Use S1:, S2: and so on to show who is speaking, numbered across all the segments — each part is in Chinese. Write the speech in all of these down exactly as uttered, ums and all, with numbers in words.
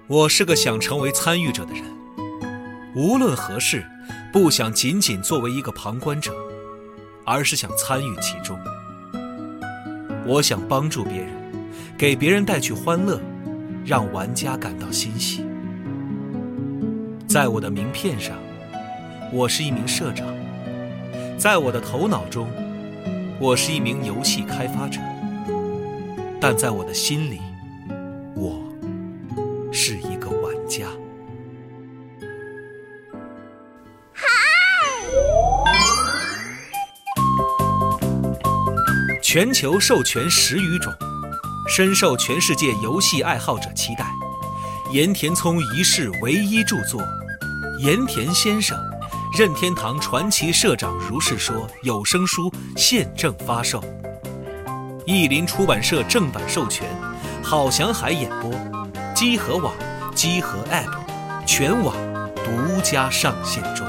S1: 我是个想成为参与者的人，无论何事，不想仅仅作为一个旁观者，而是想参与其中。我想帮助别人，给别人带去欢乐，让玩家感到欣喜。在我的名片上，我是一名社长；在我的头脑中，我是一名游戏开发者；但在我的心里，我是一个玩家。全球授权十余种，深受全世界游戏爱好者期待。盐田聪一世唯一著作《盐田先生任天堂传奇社长如是说》有声书现正发售，译林出版社正版授权，郝祥海演播，机核网、机核 App 全网独家上线中。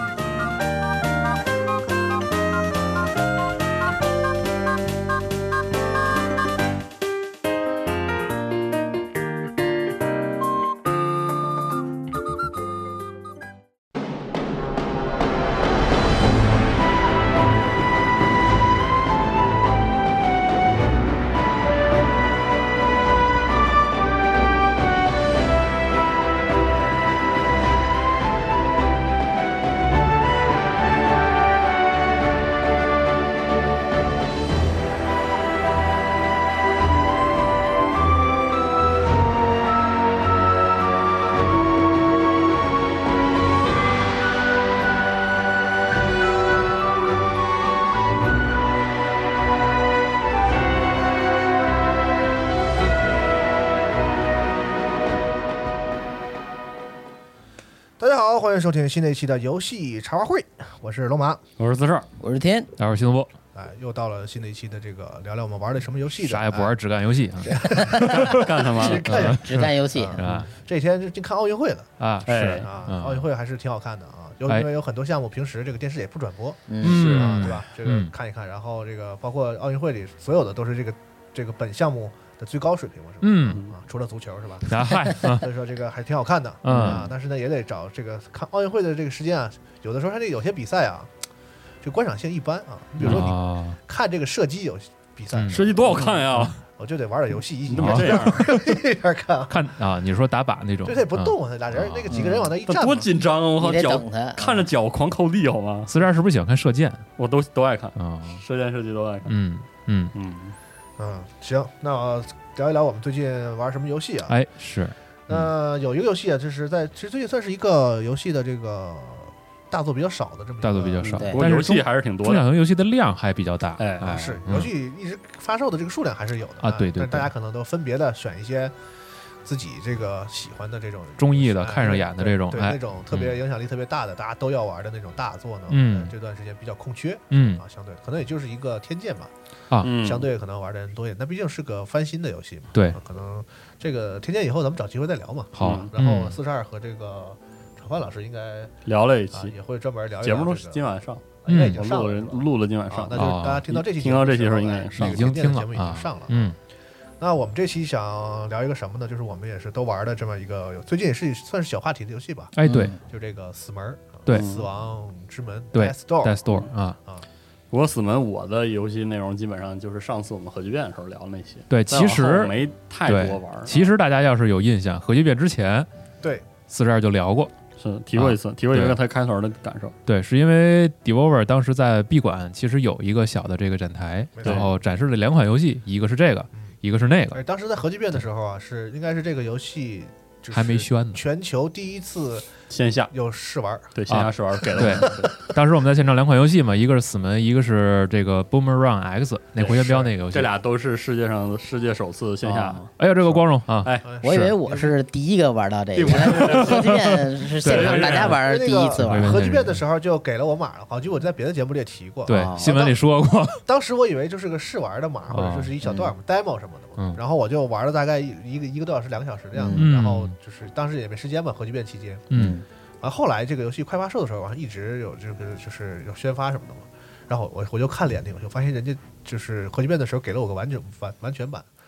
S2: 欢迎收听新的一期的游戏茶话会，我是龙马，
S3: 我是四少，
S4: 我是天，
S3: 大伙儿新东波。
S2: 哎，又到了新的一期的这个聊聊我们玩的什么游戏的，
S3: 啥也不玩，只干游戏啊，
S4: 干他妈的，只干只干游戏
S2: 啊！这几天就看奥运会了
S3: 啊，是
S2: 啊，奥运会还是挺好看的啊，因为有很多项目平时这个电视也不转播，
S4: 嗯，
S2: 是啊，对吧？这个看一看，然后这个包括奥运会里所有的都是这个这个本项目的最高水平嘛，是吧？
S3: 嗯
S2: 啊，除了足球是吧？
S3: 啊嗨，
S2: 所以说这个还挺好看的，
S3: 嗯
S2: 啊，但是呢也得找这个看奥运会的这个时间啊，有的时候它这有些比赛啊，就观赏性一般啊。比如说你看这个射击有比赛，
S3: 射击多好看呀！
S2: 我就得玩点游戏，
S3: 你怎么这样？
S2: 一边看
S3: 看啊，你说打靶那种，
S2: 对，他也不动，俩人那个几个人往那一站，
S3: 多紧张啊！我靠，脚看着脚狂扣地好吗？四十二是不是喜欢看射箭？
S5: 我都都爱看
S3: 啊，
S5: 射箭射击都爱看。
S3: 嗯嗯
S5: 嗯
S2: 嗯，行，那聊一聊我们最近玩什么游戏啊？
S3: 哎，是，
S2: 那有一个游戏啊，就是在其实最近算是一个游戏的这个大作比较少的这么一个
S3: 大作比较少，
S5: 但是游戏还是挺多的，
S3: 中小型游戏的量还比较大。
S5: 哎，
S2: 啊是游戏一直发售的这个数量还是有的
S3: 啊，对对，
S2: 但大家可能都分别的选一些自己这个喜欢的这种
S3: 中意的、看上眼的这种，
S2: 对那种特别影响力特别大的，大家都要玩的那种大作呢。
S3: 嗯，
S2: 这段时间比较空缺，
S3: 嗯
S2: 啊，相对可能也就是一个天剑吧，
S3: 啊，
S2: 相对可能玩的人多一点。那毕竟是个翻新的游戏嘛，
S3: 对，
S2: 可能这个天剑以后咱们找机会再聊嘛。
S3: 好，
S2: 然后四十二和这个炒饭老师应该
S5: 聊了一期，
S2: 也会专门聊一
S5: 节目都是今晚上。
S2: 应该已经上
S5: 了，录了今晚上，
S2: 那就是大家听到这期
S5: 听到这期时候应该
S2: 上，
S3: 已经听了，
S2: 节目已经上了，
S3: 嗯。
S2: 那我们这期想聊一个什么呢？就是我们也是都玩的这么一个，最近也是算是小话题的游戏吧。
S3: 哎，对，
S2: 就这个死门，
S3: 对，
S2: 死亡之门，
S3: 对
S2: ，Death Door，Death
S3: Door 啊
S2: 啊。
S5: 我死门，我的游戏内容基本上就是上次我们核聚变的时候聊的那些。
S3: 对，其实
S5: 没太多玩。
S3: 其实大家要是有印象，核聚变之前，
S2: 对，
S3: 四十二就聊过。
S5: 是提过一次，啊、提过一个他开头的感受。
S3: 对，是因为 Devolver 当时在闭馆，其实有一个小的这个展台，然后展示了两款游戏，一个是这个，嗯、一个是那个。
S2: 当时在核聚变的时候啊，是应该是这个游戏
S3: 还没宣呢，
S2: 全球第一次
S5: 线下
S2: 有试玩，
S5: 对线下试玩给了。
S3: 对，当时我们在现场两款游戏嘛，一个是死门，一个是这个 Boomerang X 那回旋镖那个游戏，
S5: 这俩都是世界上世界首次线下。
S3: 哎呀，这个光荣啊！
S5: 哎，
S4: 我以为我是第一个玩到这个，核聚变是现场大家玩第一次玩。
S2: 核聚变的时候就给了我码了，好像我在别的节目里也提过，
S3: 对，新闻里说过。
S2: 当时我以为就是个试玩的码，或者就是一小段 demo 什么的嘛，然后我就玩了大概一个一个多小时、两个小时这样子，然后就是当时也没时间嘛，核聚变期间，
S3: 嗯。
S2: 完后来这个游戏快发售的时候，完一直有这个就是有宣发什么的嘛，然后我我就看脸那个，就发现人家就是核聚变的时候给了我个完整完完全版，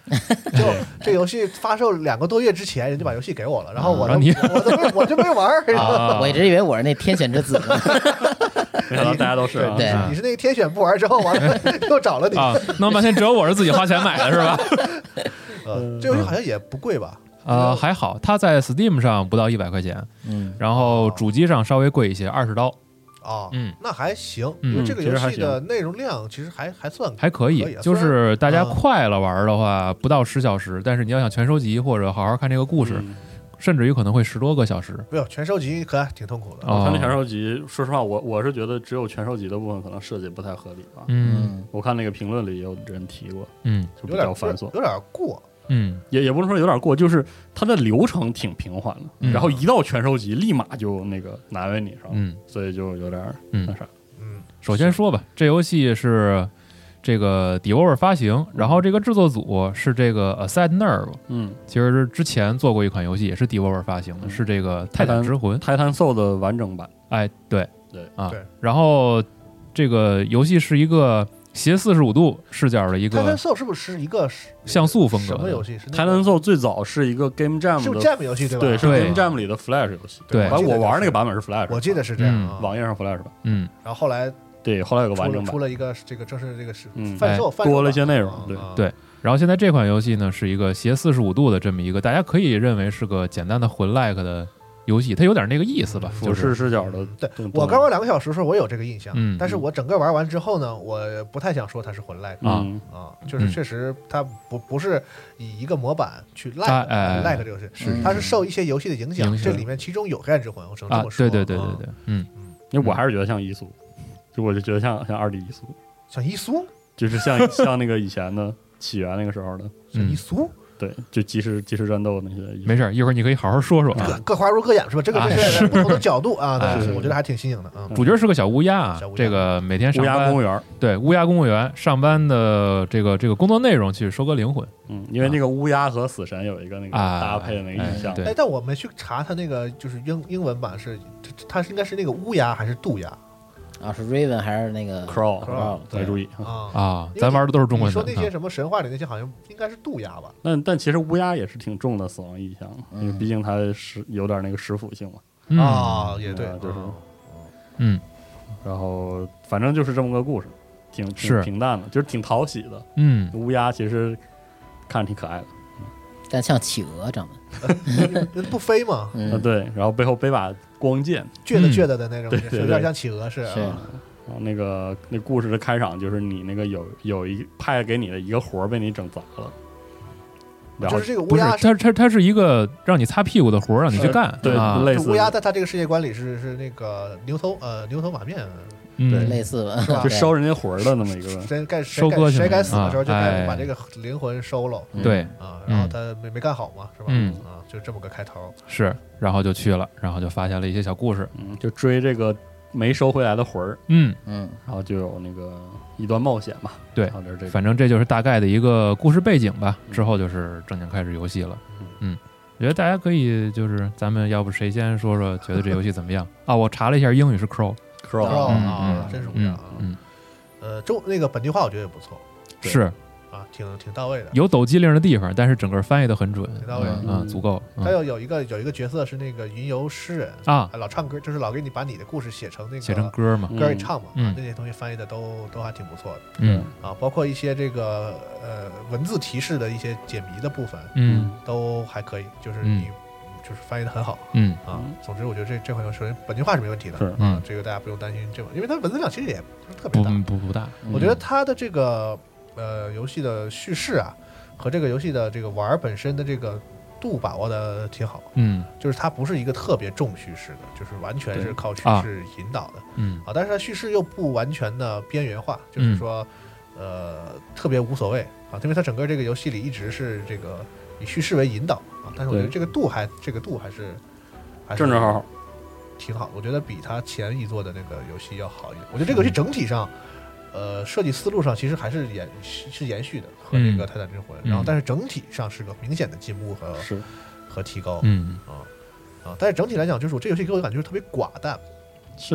S2: 就这游戏发售两个多月之前，人就把游戏给我了，然后我都、
S3: 啊、你
S2: 我都没我就没玩儿、
S3: 啊。
S4: 我一直以为我是那天选之子呢。
S5: 没想到大家都是、啊、
S4: 对，
S2: 你是那个天选不玩之后完了又找了你
S3: 啊，弄半天只有我是自己花钱买的是吧？
S2: 呃，这游戏好像也不贵吧？
S3: 呃，还好，它在 Steam 上不到一百块钱，
S4: 嗯，
S3: 然后主机上稍微贵一些，二十刀。
S2: 哦，
S3: 嗯，
S2: 那还行，
S3: 嗯、
S2: 因为这个游戏的内容量其实还还算
S3: 还可以，
S2: 可以
S3: 就是大家快了玩的话，嗯、不到十小时，但是你要想全收集或者好好看这个故事。嗯，甚至于可能会十多个小时，
S2: 没有全收集可挺痛苦的。
S5: 我看那全收集，说实话，我我是觉得只有全收集的部分可能设计不太合理吧。
S3: 嗯，
S5: 我看那个评论里也有人提过，
S3: 嗯，
S5: 就比较繁琐，
S2: 有点过。
S3: 嗯，
S5: 也也不能说有点过，就是它的流程挺平缓的，
S3: 嗯、
S5: 然后一到全收集，立马就那个难为你上，
S3: 嗯，
S5: 所以就有点
S3: 那
S5: 啥。
S2: 嗯，
S3: 首先说吧，这游戏是这个 Devolver 发行，然后这个制作组是这个 Aside Nerve，
S5: 嗯，
S3: 其实之前做过一款游戏，也是 Devolver 发行的，嗯、是这个《泰坦之魂》
S5: 泰坦 Soul 的完整版。
S3: 哎，对
S5: 对
S3: 啊
S2: 对，
S3: 然后这个游戏是一个斜四十五度视角的一个。
S2: 泰坦 Soul 是不是一个
S3: 像素风格
S2: 什么游戏？是
S5: 泰坦 Soul 最早是一个 Game Jam 的，
S2: 是 Jam 游戏对吧？
S5: 对，是 Game Jam 里的 Flash 游戏。
S3: 对，
S5: 反正我玩那个版本是 Flash，
S2: 我记得是这样啊，
S5: 网页上 Flash 版。
S3: 嗯，
S2: 然后后来。
S5: 对，后来有个完整版，
S2: 出了一个这个正式这个是
S5: 嗯
S2: 贩售，
S5: 多了一些内容，对
S3: 对。然后现在这款游戏呢是一个斜四十五度的这么一个，大家可以认为是个简单的魂 like 的游戏，它有点那个意思吧，
S5: 俯视视角的。
S2: 对，我刚玩两个小时的时候，我有这个印象，
S3: 嗯，
S2: 但是我整个玩完之后呢，我不太想说它是魂 like
S3: 啊
S2: 啊，就是确实它不不是以一个模板去 like like 这个游戏，
S3: 是
S2: 它是受一些游戏的影响，这里面其中有黑暗之魂，我只能这么说。
S3: 对对对对对，嗯
S2: 嗯，
S5: 因为我还是觉得像伊苏，就我就觉得像像二 D 伊苏。
S2: 像伊苏，
S5: 就是像像那个以前的起源那个时候的，
S2: 像伊苏，
S5: 对，就即时即时战斗那些。
S3: 没事，一会儿你可以好好说说
S2: 啊，各花入各眼是吧？这个这是不同的角度啊，我觉得还挺新颖的啊。
S3: 主角是个小乌鸦，这个每天上班
S5: 乌鸦公务员，
S3: 对，乌鸦公务员上班的这个这个工作内容去收割灵魂。
S5: 嗯，因为那个乌鸦和死神有一个那个搭配的那个意象。
S3: 对，
S2: 哎，但我们去查它那个就是英英文版是，它是应该是那个乌鸦还是渡鸦？
S4: 啊，是 Raven 还是那个
S5: Crow？
S2: Crow
S5: 没注意
S2: 啊
S3: 啊，咱玩的都是中文的。
S2: 你说那些什么神话里那些好像应该是渡鸦吧？
S5: 但但其实乌鸦也是挺重的死亡意象，因为毕竟它是有点那个食腐性嘛。
S2: 啊，也对，
S5: 就是
S3: 嗯，
S5: 然后反正就是这么个故事，挺挺平淡的，就是挺讨喜的。
S3: 嗯，
S5: 乌鸦其实看着挺可爱的，
S4: 但像企鹅长得，
S2: 不飞嘛？
S5: 嗯，对，然后背后背把光剑，
S2: 倔的倔的的那种，
S5: 对，
S2: 有点像企鹅似的。
S4: 是。
S5: 然后那个那故事的开场就是你那个有有一派给你的一个活被你整砸了，然后
S2: 就是这个乌鸦，
S3: 它它它是一个让你擦屁股的活让你去干，
S5: 对，类似
S2: 乌鸦在它这个世界观里是是那个牛头呃牛头马面，
S3: 对，
S4: 类似吧，
S5: 就收人家魂的那么一个，
S2: 谁该
S3: 收割
S2: 谁该死的时候就该把这个灵魂收了，
S3: 对
S2: 啊，然后他没没干好嘛，是吧？
S3: 嗯
S2: 啊，就这么个开头
S3: 是，然后就去了，然后就发现了一些小故事，
S5: 嗯，就追这个没收回来的魂儿，
S3: 嗯
S4: 嗯，
S5: 然后就有那个一段冒险嘛，
S3: 对，反正这就是大概的一个故事背景吧。之后就是正经开始游戏了，嗯，我觉得大家可以就是咱们要不谁先说说，觉得这游戏怎么样啊？我查了一下，英语是 Crow，Crow
S2: 啊，真是不一样啊，嗯，呃，中那个本地化我觉得也不错，
S3: 是。
S2: 啊，挺挺到位的，
S3: 有抖机灵的地方，但是整个翻译的很准，
S2: 挺到位
S3: 啊、嗯，足够。
S2: 还有有一个有一个角色是那个云游诗人
S3: 啊，
S2: 老唱歌，就是老给你把你的故事写成那个
S3: 写成歌嘛，
S2: 歌一唱嘛，
S3: 嗯、
S2: 啊，那些东西翻译的都都还挺不错的，
S3: 嗯
S2: 啊，包括一些这个呃文字提示的一些解谜的部分，
S3: 嗯，
S2: 都还可以，就是你、嗯、就是翻译的很好，
S3: 嗯
S2: 啊，总之我觉得这这款游戏首先本地化是没问题的，
S5: 是
S3: 嗯，
S2: 这个大家不用担心这个，因为它文字量其实也不是特别大，
S3: 不不不大，
S2: 我觉得它的这个。呃，游戏的叙事啊，和这个游戏的这个玩本身的这个度把握的挺好，
S3: 嗯，
S2: 就是它不是一个特别重叙事的，就是完全是靠叙事引导的，
S3: 嗯
S2: 啊，但是它叙事又不完全的边缘化，就是说，
S3: 嗯、
S2: 呃，特别无所谓啊，因为它整个这个游戏里一直是这个以叙事为引导啊，但是我觉得这个度还这个度还是还是
S5: 正正好好，
S2: 挺好，我觉得比它前一座的那个游戏要好一点，我觉得这个游戏整体上。呃，设计思路上其实还是延是延续的，和这个《泰坦之魂》嗯，然后但是整体上是个明显的进步和
S5: 是
S2: 和提高，
S3: 嗯
S2: 啊啊，但是整体来讲，就是我这游戏给我的感觉就是特别寡淡，
S5: 是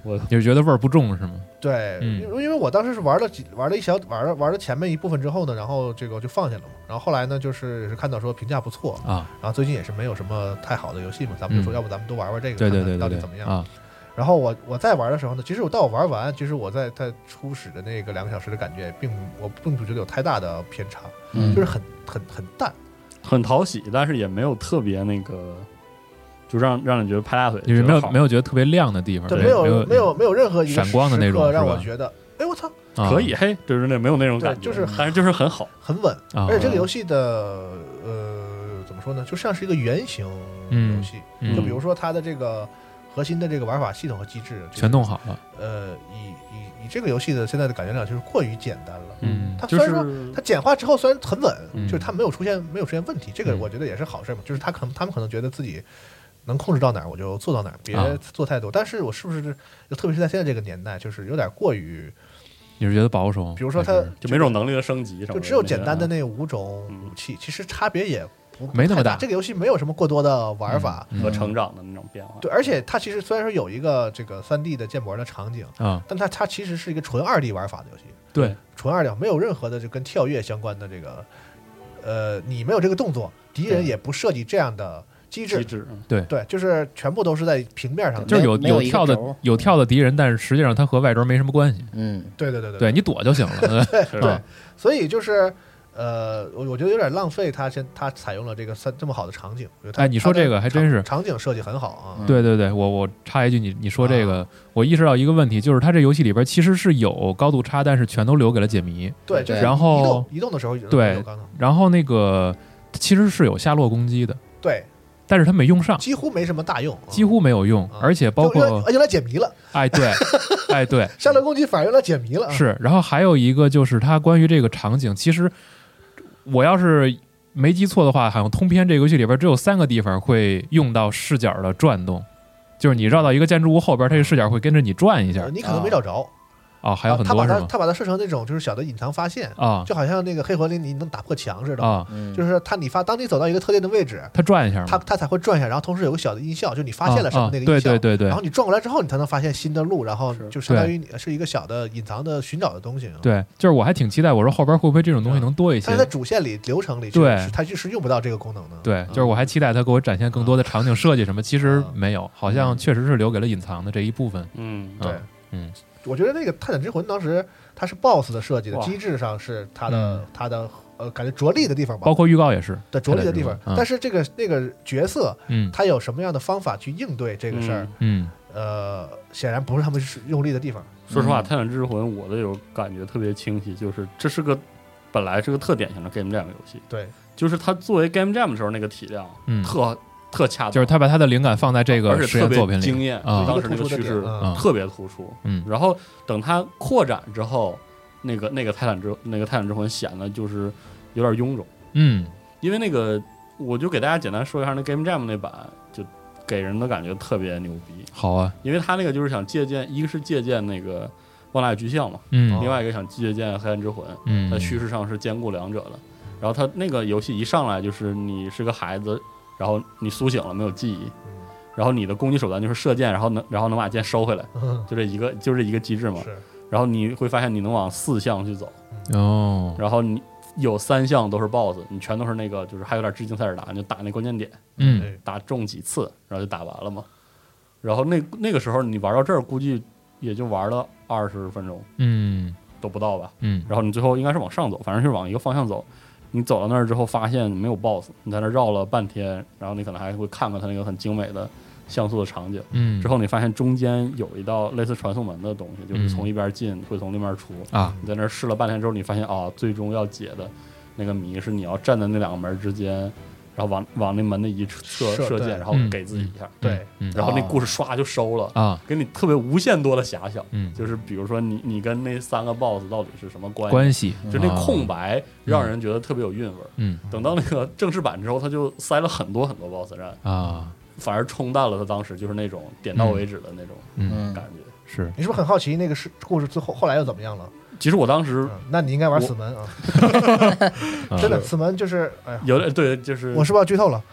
S5: 我
S3: 你是觉得味儿不重是吗？
S2: 对，
S3: 嗯
S2: 因为因为我当时是玩了几玩了一小玩了玩了前面一部分之后呢，然后这个就放下了嘛。然后后来呢，就是是看到说评价不错
S3: 啊，
S2: 然后最近也是没有什么太好的游戏嘛，咱们就说
S3: 嗯
S2: 要不咱们多玩玩这个，
S3: 对对
S2: 看看
S3: 对对对
S2: 到底怎么样
S3: 啊？
S2: 然后我我在玩的时候呢，其实我到我玩完，其实我在它初始的那个两个小时的感觉，并我并不觉得有太大的偏差，
S4: 嗯
S2: 就是很很很淡。
S5: 很讨喜，但是也没有特别那个，就让让你觉得拍大腿，
S3: 就是没有没
S5: 有
S3: 有觉得特别亮的地方，
S2: 对，
S3: 没
S2: 没有
S3: 有
S2: 没有没有任何一个
S3: 闪光的那种
S2: 时刻让
S3: 是吧
S2: 我觉得，哎我操，
S3: 啊
S5: 可以嘿，就是那没有那种感觉，
S2: 对就是
S5: 但是就是很好，
S2: 很稳。
S3: 啊
S2: 而且这个游戏的呃怎么说呢，就像是一个原型游戏，
S3: 嗯
S2: 就比如说它的这个核心的这个玩法系统和机制
S3: 全弄好了，
S2: 呃，以以以这个游戏的现在的感觉量，就是过于简单了。
S3: 嗯
S2: 它虽然说
S5: 就是
S2: 它简化之后虽然很稳，
S3: 嗯
S2: 就是它没有出现没有出现问题，这个
S3: 嗯
S2: 我觉得也是好事嘛。就是他可能他们可能觉得自己能控制到哪儿，我就做到哪儿，别
S3: 啊
S2: 做太多。但是我是不是就特别是在现在这个年代，就是有点过于，
S3: 你是觉得保守？
S2: 比如说它
S3: 还是
S5: 就没种能力的升级什么的，
S2: 就只有简单的
S5: 那
S2: 那五种武器，其实差别也不
S3: 没那么大
S2: 太大。这个游戏没有什么过多的玩法。
S3: 嗯
S5: 个和成长的那种变化，
S2: 对，而且它其实虽然说有一个这个三 D 的建模的场景，
S3: 啊，
S2: 但它它其实是一个纯二 D 玩法的游戏。
S3: 对，
S2: 纯二 D 没有任何的就跟跳跃相关的这个，呃，你没有这个动作，敌人
S5: 对
S2: 也不设计这样的机制，
S5: 机制，嗯
S2: 对，就是全部都是在平面上的，
S3: 就是有
S4: 没有一个
S3: 跳的
S4: 轴
S3: 有跳的敌人，但是实际上它和外轴没什么关系，
S4: 嗯，
S2: 对对对对
S3: 对你躲就行了。
S2: 对
S5: 是
S2: 对，所以就是呃，我我觉得有点浪费，它先它采用了这个三这么好的场景，我觉得它
S3: 哎你说这个还真是
S2: 场场景设计很好啊，
S4: 嗯
S3: 对对对，我我插一句，你你说这个，我意识到一个问题，就是它这游戏里边其实是有高度差，但是全都留给了解谜。
S2: 对，就是
S3: 然后
S2: 移动移动的时候
S3: 对
S2: 有刚刚
S3: 然后那个其实是有下落攻击的，
S2: 对，
S3: 但是它没用上，
S2: 几乎没什么大用，啊
S3: 几乎没有用，
S2: 啊
S3: 而且包括
S2: 就用来用来解谜了，
S3: 哎对，哎对，
S2: 下轮攻击反而用来解谜了啊，
S3: 是。然后还有一个就是它关于这个场景，其实我要是没记错的话，好像通篇这个游戏里边只有三个地方会用到视角的转动，就是你绕到一个建筑物后边，它这个视角会跟着你转一下
S2: 呃。你可能没找着。
S3: 哦，还有很
S2: 他把
S3: 多是吗？
S2: 它他把它设成那种就是小的隐藏发现，
S3: 啊
S2: 就好像那个黑魂里你能打破墙似的，
S3: 啊，
S4: 嗯
S2: 就是他你发当你走到一个特定的位置，
S3: 它转一下嘛，
S2: 它它才会转一下，然后同时有个小的音效，就是你发现了什么
S3: 啊
S2: 那个音效，
S3: 对对对对
S2: 然后你转过来之后，你才能发现新的路，然后
S5: 是
S2: 就相当于你是一个小的隐藏的寻找的东西。，
S3: 对，就是我还挺期待，我说后边会不会这种东西能多一些
S2: 但是？在主线里流程里，
S3: 对
S2: 是它就是用不到这个功能的。
S3: 对，就是我还期待它给我展现更多的场景设计什么，其实没有，好像确实是留给了隐藏的这一部分。
S5: 嗯，
S2: 对，
S3: 嗯，
S2: 我觉得那个《泰坦之魂》当时它是 B O S S 的设计的
S5: 哇
S2: 机制上是它的
S3: 嗯
S2: 它的呃感觉着力的地方吧，
S3: 包括预告也是
S2: 的着力的地方。
S3: 嗯
S2: 但是这个那个角色
S3: 嗯
S2: 他有什么样的方法去应对这个事儿？
S3: 嗯
S2: 呃，显然不是他们是用力的地方。
S5: 说实话，
S4: 嗯
S5: 《泰坦之魂》我的有感觉特别清晰，就是这是个本来是个特典型的 Game Jam 游戏，
S2: 对，
S5: 就是它作为 Game Jam 的时候那个体量
S3: 嗯，
S5: 特特恰当，
S3: 就是他把他的灵感放在这
S5: 而
S3: 个
S5: 且特别
S3: 实验作品里
S5: 惊艳，
S3: 啊
S5: 当时那个叙事
S2: 嗯
S5: 特别突出。
S3: 嗯
S5: 然后等它扩展之后，那个那个泰坦之那个泰坦之魂显得就是有点臃肿，
S3: 嗯
S5: 因为那个我就给大家简单说一下，那 Game Jam 那版就给人的感觉特别牛逼，
S3: 好啊，
S5: 因为他那个就是想借鉴，一个是借鉴那个万籁巨像嘛，
S3: 嗯
S5: 另外一个想借鉴黑暗之魂，
S3: 嗯，
S5: 在叙事上是兼顾两者的。然后他那个游戏一上来就是你是个孩子，然后你苏醒了没有记忆，然后你的攻击手段就是射箭，然后能然后能把箭收回来，
S2: 嗯
S5: 就这一个就这一个机制嘛。
S2: 是
S5: 然后你会发现你能往四项去走，
S3: 哦，
S5: 然后你有三项都是 B O S S，你全都是那个就是还有点致敬塞尔达，你就打那关键点，
S3: 嗯
S2: 对
S5: 打中几次，然后就打完了嘛。然后那那个时候你玩到这儿，估计也就玩了二十分钟
S3: 嗯
S5: 都不到吧。
S3: 嗯
S5: 然后你最后应该是往上走，反正是往一个方向走。你走到那儿之后，发现没有 B O S S，你在那儿绕了半天，然后你可能还会看看它那个很精美的像素的场景。
S3: 嗯，
S5: 之后你发现中间有一道类似传送门的东西，就是
S3: 嗯
S5: 从一边进会从那边出。
S3: 啊，
S5: 你在那儿试了半天之后，你发现啊，最终要解的那个谜是你要站在那两个门之间，然后往往那门的一侧
S2: 射对
S5: 射箭，然后
S3: 嗯
S5: 给自己一下，
S2: 对，
S3: 嗯
S5: 然后那故事唰就收了，
S3: 啊，
S5: 给你特别无限多的遐想。
S3: 嗯，
S5: 就是比如说你你跟那三个 B O S S 到底是什么关系？
S3: 关系
S5: 就那
S3: 啊
S5: 空白让人觉得特别有韵味儿。
S3: 嗯
S5: 等到那个正式版之后，他就塞了很多很多 B O S S 战，
S3: 啊，
S5: 反而冲淡了他当时就是那种点到为止的那种
S3: 嗯
S4: 嗯
S5: 感觉。
S3: 是
S2: 你是不是很好奇那个是故事最后后来又怎么样了？
S5: 其实我当时
S2: 嗯，那你应该玩
S5: 我
S2: 死门啊！
S3: 啊
S2: 真的，死门就是，哎呀，
S5: 有点对，就是
S2: 我是不是要剧透了？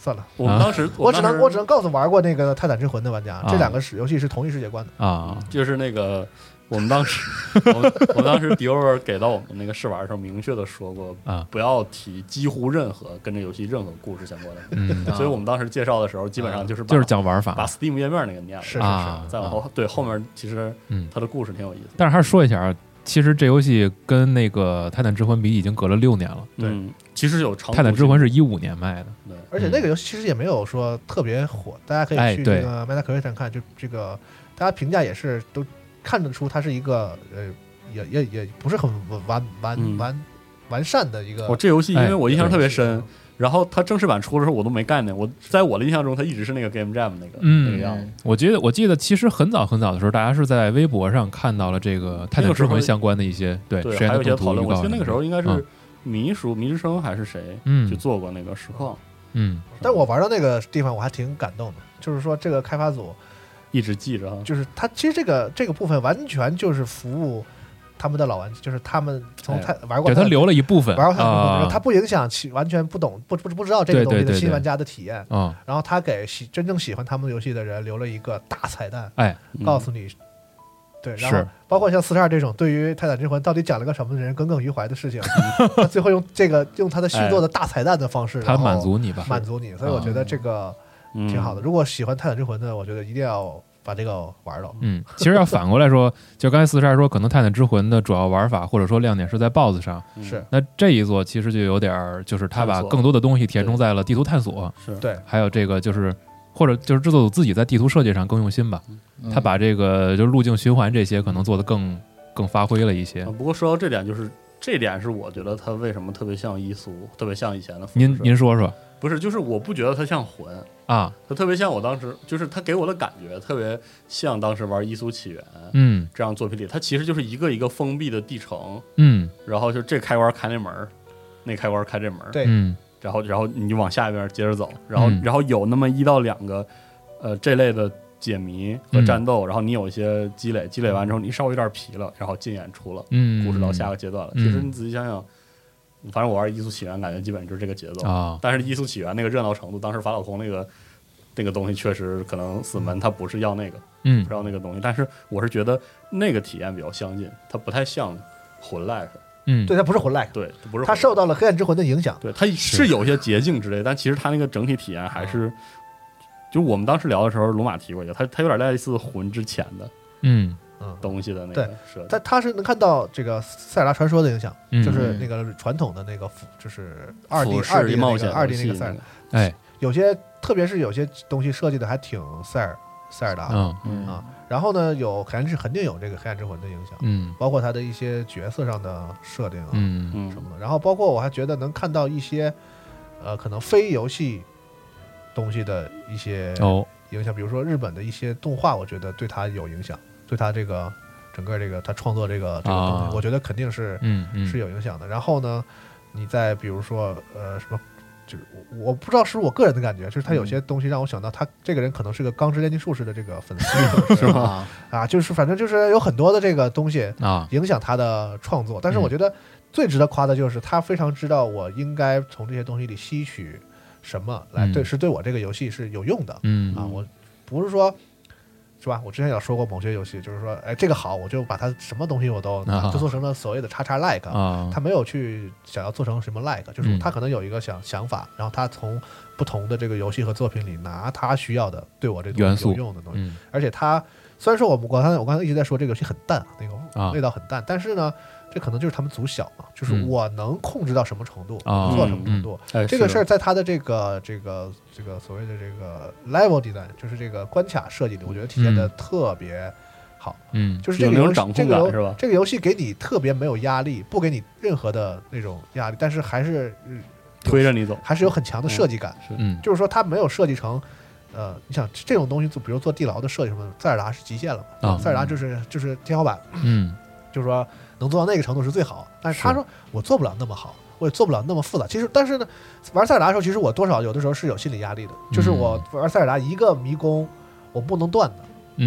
S2: 算了，
S5: 我们当时
S2: 我只
S5: 当时
S2: 能我只能告诉玩过那个《泰坦之魂》的玩家，
S3: 啊
S2: 这两个是游戏是同一世界观的。
S3: 啊，
S5: 就是那个我们当时我们我们当时迪欧尔给到我们那个试玩的时候，明确的说过
S3: 啊，
S5: 不要提几乎任何跟这游戏任何故事相关的。
S3: 嗯，
S5: 所以我们当时介绍的时候，基本上就是把
S3: 就是讲玩
S5: 把
S3: 法，
S5: Steam 页面那个念了，
S2: 是是
S3: 啊
S2: 是，
S5: 再往后对后面其实
S3: 嗯，
S5: 它的故事挺有意思的。
S3: 但是还是说一下啊，其实这游戏跟那个《泰坦之魂》比，已经隔了六年了。
S2: 对
S5: 嗯，其实有长
S3: 《泰坦之魂》是一五年卖的，
S5: 对
S2: 而且那个游戏其实也没有说特别火，大家可以去
S3: 哎对
S2: 这个 Metacritic 看，就这个大家评价也是都看得出它是一个呃，也也也不是很完完
S5: 嗯
S2: 完完善的一个。
S5: 我这游戏因为我印象特别深
S2: 哎，
S5: 然后它正式版出的时候我都没概念，我在我的印象中它一直是那个 Game Jam 那个
S3: 嗯
S5: 那个样子。
S3: 我记得我记得其实很早很早的时候，大家是在微博上看到了这个《泰坦之魂》相关的一些对
S5: 对，
S3: 实验
S5: 还有
S3: 的动图预
S5: 一些讨论。我
S3: 告什么的。
S5: 记得那个时候应该
S3: 嗯
S5: 是迷叔迷之声还是谁
S3: 嗯
S5: 去做过那个实况，
S3: 嗯
S2: 但我玩到那个地方我还挺感动的，就是说这个开发组
S5: 一直记着哈。
S2: 就是他其实这个这个部分完全就是服务他们的老玩家，就是他们从泰玩过
S3: 给他
S2: 泰坦
S3: 留了一部分
S2: 玩过泰坦之魂的人，
S3: 啊
S2: 他不影响其完全不懂不不不知道这个东西
S3: 对对对对
S2: 的新玩家的体验。
S3: 啊，
S2: 然后他给喜真正喜欢他们游戏的人留了一个大彩蛋，
S3: 哎，
S5: 嗯
S2: 告诉你，对，然后
S3: 是
S2: 包括像四十二这种对于《泰坦之魂》到底讲了个什么的人耿耿于怀的事情，他最后用这个用他的续作的大彩蛋的方式，
S3: 他
S2: 然后
S3: 满足你吧，
S2: 满足你，所以我觉得这个
S5: 嗯
S2: 挺好的。如果喜欢《泰坦之魂》的，我觉得一定要把这个玩到。
S3: 嗯，其实要反过来说，就刚才四十二说，可能《泰坦之魂》的主要玩法或者说亮点是在 B O S S 上，
S5: 嗯
S2: 是
S3: 那这一座其实就有点儿，就是他把
S5: 探索
S3: 更多的东西填充在了地图探索，
S5: 是
S2: 对，
S3: 还有这个就是或者就是制作组自己在地图设计上更用心吧，
S4: 嗯
S3: 他把这个就是路径循环这些可能做得更更发挥了一些
S5: 啊。不过说到这点，就是这点是我觉得它为什么特别像伊苏，特别像以前的辐射。
S3: 您您说说
S5: 不是，就是我不觉得它像魂，
S3: 啊？
S5: 它特别像我当时，就是它给我的感觉特别像当时玩《伊苏起源》
S3: 嗯
S5: 这样作品里，它其实就是一个一个封闭的地城，
S3: 嗯
S5: 然后就这开关开那门儿，那开关开这门儿，
S2: 对
S3: 嗯
S5: 然后然后你就往下边接着走，然后、
S3: 嗯
S5: 然后有那么一到两个呃这类的解谜和战斗，然后你有一些积累，积累完之后你稍微有点疲了，然后进演出了，
S3: 嗯，
S5: 故事到下个阶段了。
S3: 嗯
S5: 其实你仔细想想，反正我玩《异速起源》感觉基本就是这个节奏
S3: 啊，
S5: 但是《异速起源》那个热闹程度，当时法老空那个那个东西确实可能死门它不是要那个，
S3: 嗯
S5: 不是要那个东西，但是我是觉得那个体验比较相近，它不太像魂 like，
S3: 嗯，
S2: 对，它不是魂 like，
S5: 对，它不是
S2: 它
S5: 魂
S2: 受到了黑暗之魂的影响。
S5: 对，它是有一些捷径之类，但其实它那个整体体验还是，就我们当时聊的时候，龙马提过一个，它它有点类似魂之前的
S3: 嗯
S2: 嗯，
S5: 东西的那个设计。
S2: 它它是能看到这个塞尔达传说的影响，
S3: 嗯
S2: 就是那个传统的那个辅，就是二 D
S5: 俯视
S2: 二 D
S5: 冒险
S2: 那个二 D
S5: 游戏
S2: 那个塞尔达，
S3: 哎
S2: 有些特别是有些东西设计的还挺塞尔塞尔达的
S3: 嗯
S4: 嗯
S2: 啊。然后呢，有肯定是肯定有这个黑暗之魂的影响，
S3: 嗯
S2: 包括它的一些角色上的设定啊
S3: 嗯
S5: 嗯
S2: 什么的。然后包括我还觉得能看到一些呃可能非游戏东西的一些
S3: 哦
S2: 影响，比如说日本的一些动画，我觉得对它有影响，对它这个整个这个他创作这个这个东西，
S3: 啊
S2: 我觉得肯定是
S3: 嗯嗯
S2: 是有影响的。然后呢，你再比如说呃什么，就是我我不知道是不是我个人的感觉，就是他有些东西让我想到他这个人可能是个钢之炼金术士的这个粉丝，
S5: 是吗？
S4: 啊，
S2: 啊，就是反正就是有很多的这个东西
S3: 啊
S2: 影响他的创作，但是
S3: 嗯
S2: 我觉得最值得夸的就是他非常知道我应该从这些东西里吸取什么来对，
S3: 嗯
S2: 是对我这个游戏是有用的。
S3: 嗯
S2: 啊，我不是说，是吧？我之前有说过某些游戏，就是说，哎，这个好，我就把它什么东西我都
S3: 啊
S2: 就做成了所谓的叉叉 like，、
S3: 啊
S2: 他没有去想要做成什么 like，就是
S3: 嗯
S2: 他可能有一个想想法，然后他从不同的这个游戏和作品里拿他需要的对我这个东西
S3: 元素
S2: 有用的东西，
S3: 嗯
S2: 而且他虽然说我们我刚才我刚才一直在说这个游戏很淡，那个
S3: 啊
S2: 味道很淡，但是呢，这可能就是他们组小嘛，就是
S3: 嗯
S2: 我能控制到什么程度，
S3: 啊
S2: 做到什么程度。
S5: 哎，
S2: 这个事儿
S5: 儿，
S2: 在他的这个这个这个所谓的这个 level design，就是这个关卡设计里，我觉得体现的特别好。
S3: 嗯
S2: 就是这个游戏
S5: 有那种掌控
S2: 这个游
S5: 感是吧
S2: 这个游戏给你特别没有压力，不给你任何的那种压力，但是还是嗯
S5: 推着你走，
S2: 还是有很强的设计感。
S3: 嗯
S2: 就是说，它没有设计成，呃，你想这种东西，就比如做地牢的设计什么的，塞尔达是极限了嘛？
S3: 啊
S2: 塞尔达就是就是天花板，
S3: 嗯
S2: 就是说能做到那个程度是最好。但是他说我做不了那么好，我也做不了那么复杂。其实，但是呢，玩塞尔达的时候，其实我多少有的时候是有心理压力的，就是我玩塞尔达一个迷宫我不能断的。
S3: 嗯